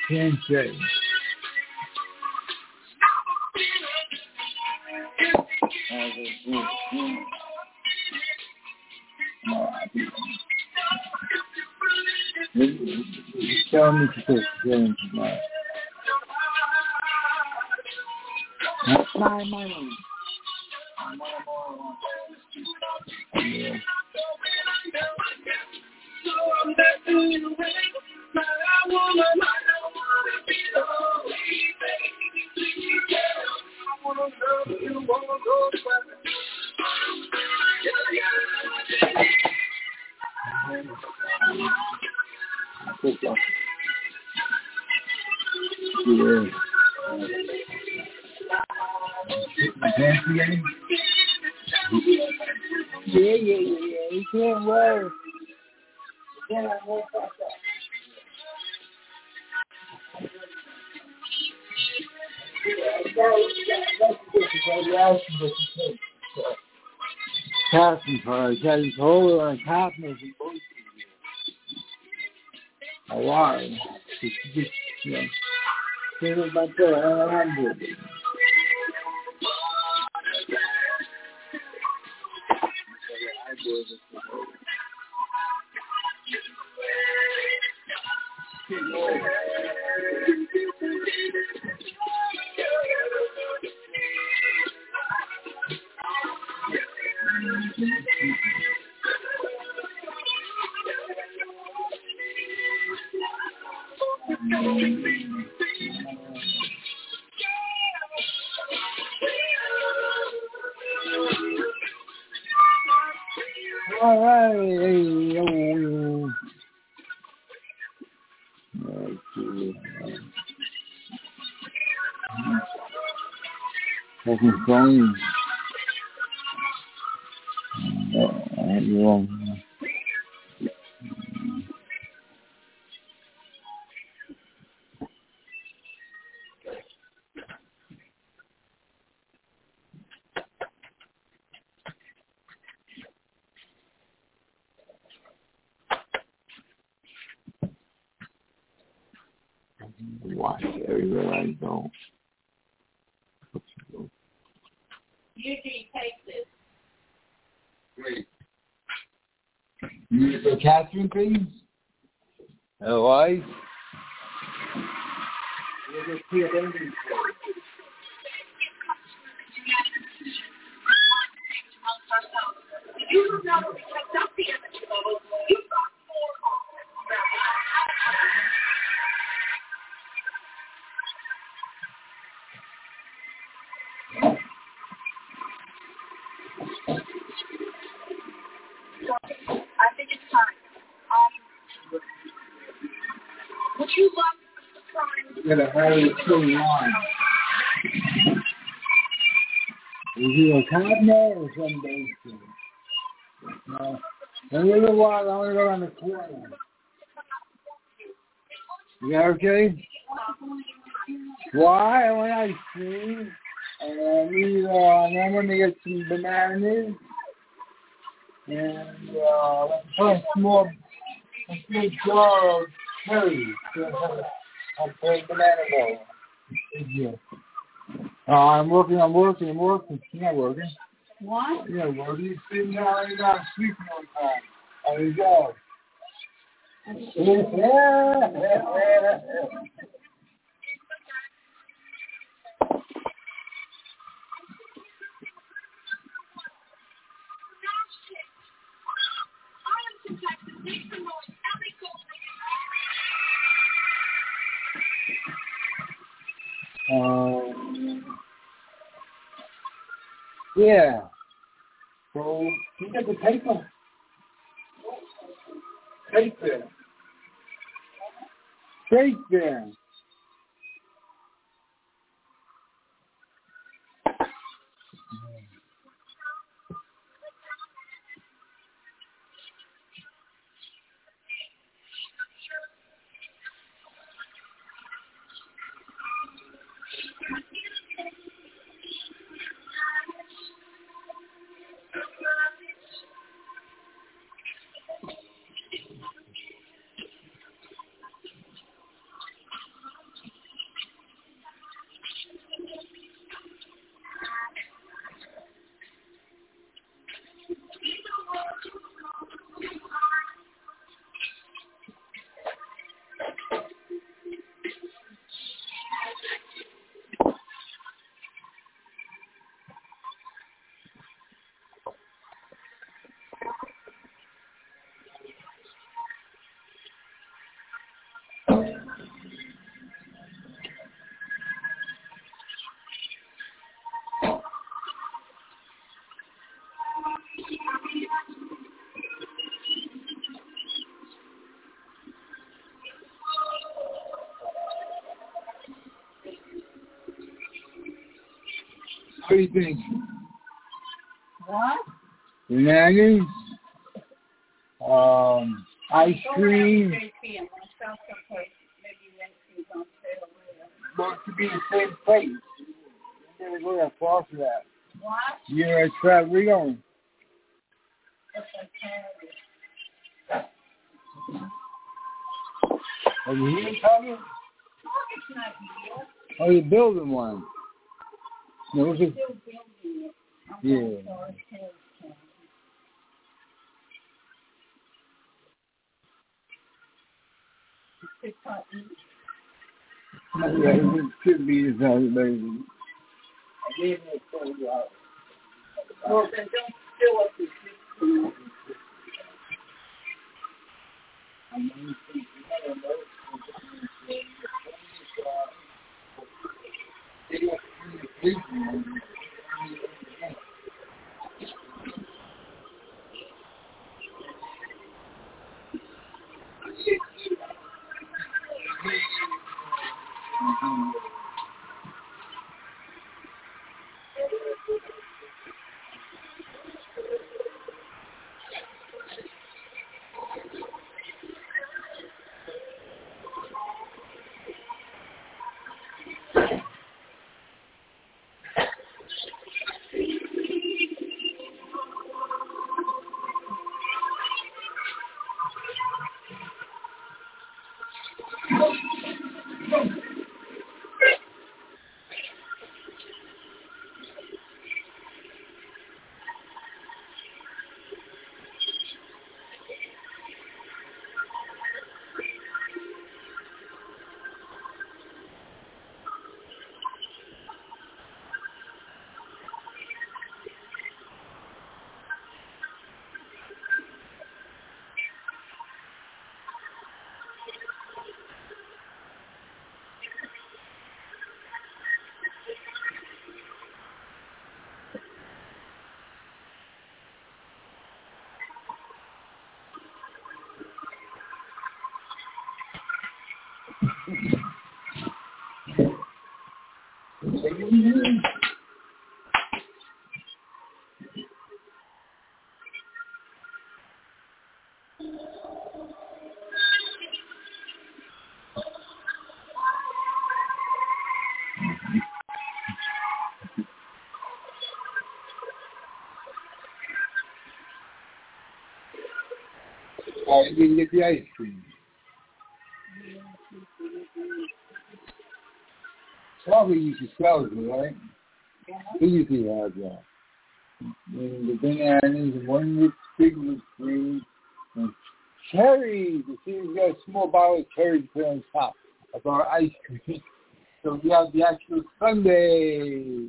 Can't say. Tell me to take James tonight. That's my money. Yeah. Yeah. You can't worry. Captain car, Captain Polo and Captain. Why? Just, you know, think about that. All right. Fucking phone. Watch everywhere I go. Usually take this. Wait. You need the Catherine, please? Why? You know, checked out the energy levels. You got 4 off. I think it's time. Would you like to try? You're gonna hurry it so long. Is he a cabinet or something? No. In a little while, I want to go around the corner. You that okay? Why? When I see, and then when they get some bananas, and a small jar of cherries. I'll play banana bowl. Yeah. I'm working. You're not working. What? Yeah, well, you see now you're not sleeping on time. There you go. Yeah. So you get the paper. Take there. What do you think? What? Bananas? Ice cream? Well, it could be the same place. You never go that far for that. What? You're at Trout Rio. Are you here, Tommy? Oh, you're building one. No, it's just... Yeah. Yeah, it should be as well, baby. Well, then don't fill up the system. Oh, you didn't get the ice cream. Probably used to sell it, right? Yeah. He usually has that. And the bananas, and one with big with cream, and cherries. You see, we got a small bottle of cherries to put on top of our ice cream. So we have the actual sundae.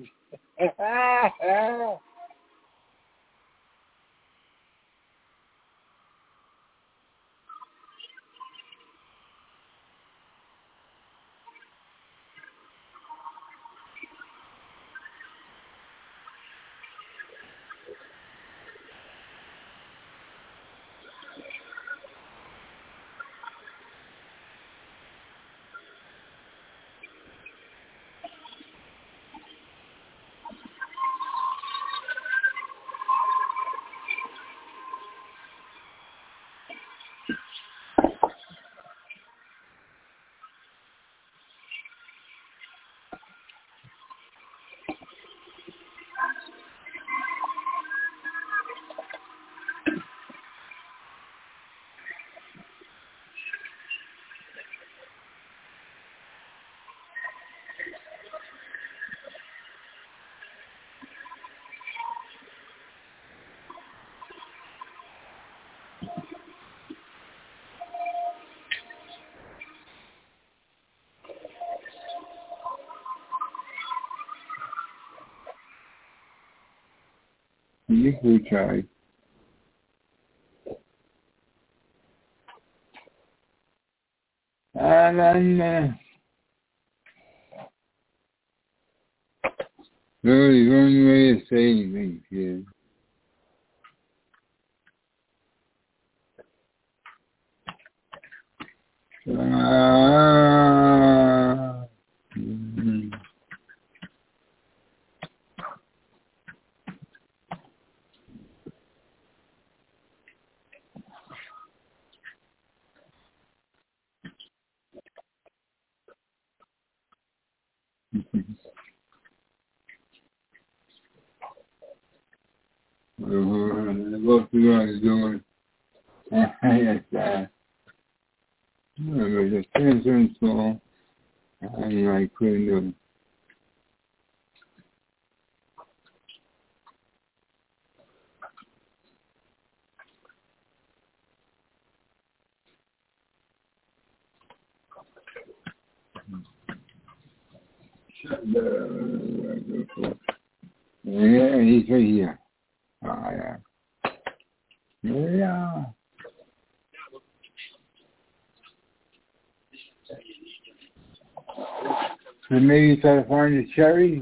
You can try. And then, really, the only way to say anything, kid. What you guys doing? Yes, the things are small, and I couldn't do it. Yeah, he's right here. Oh, yeah. Yeah. So maybe try to find the cherries?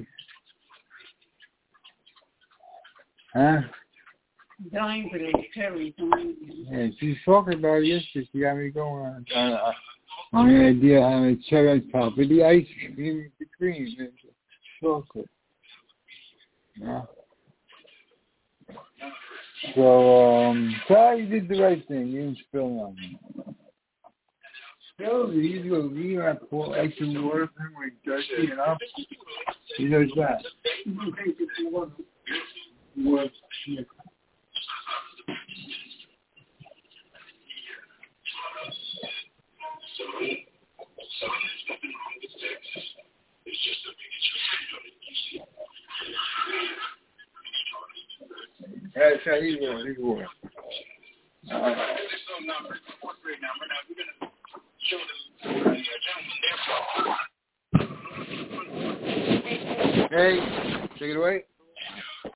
Huh? Dying for those cherries. Yeah, she's talking about it yesterday. She got me going on. The idea of having a cherry on top of the ice cream, the cream, and the chocolate. Yeah. So, you did the right thing. You didn't spill on me. Still, you go, you have to pour extra water for him when he's thirsty and up. He knows that. That's how he was. Hey, take it away.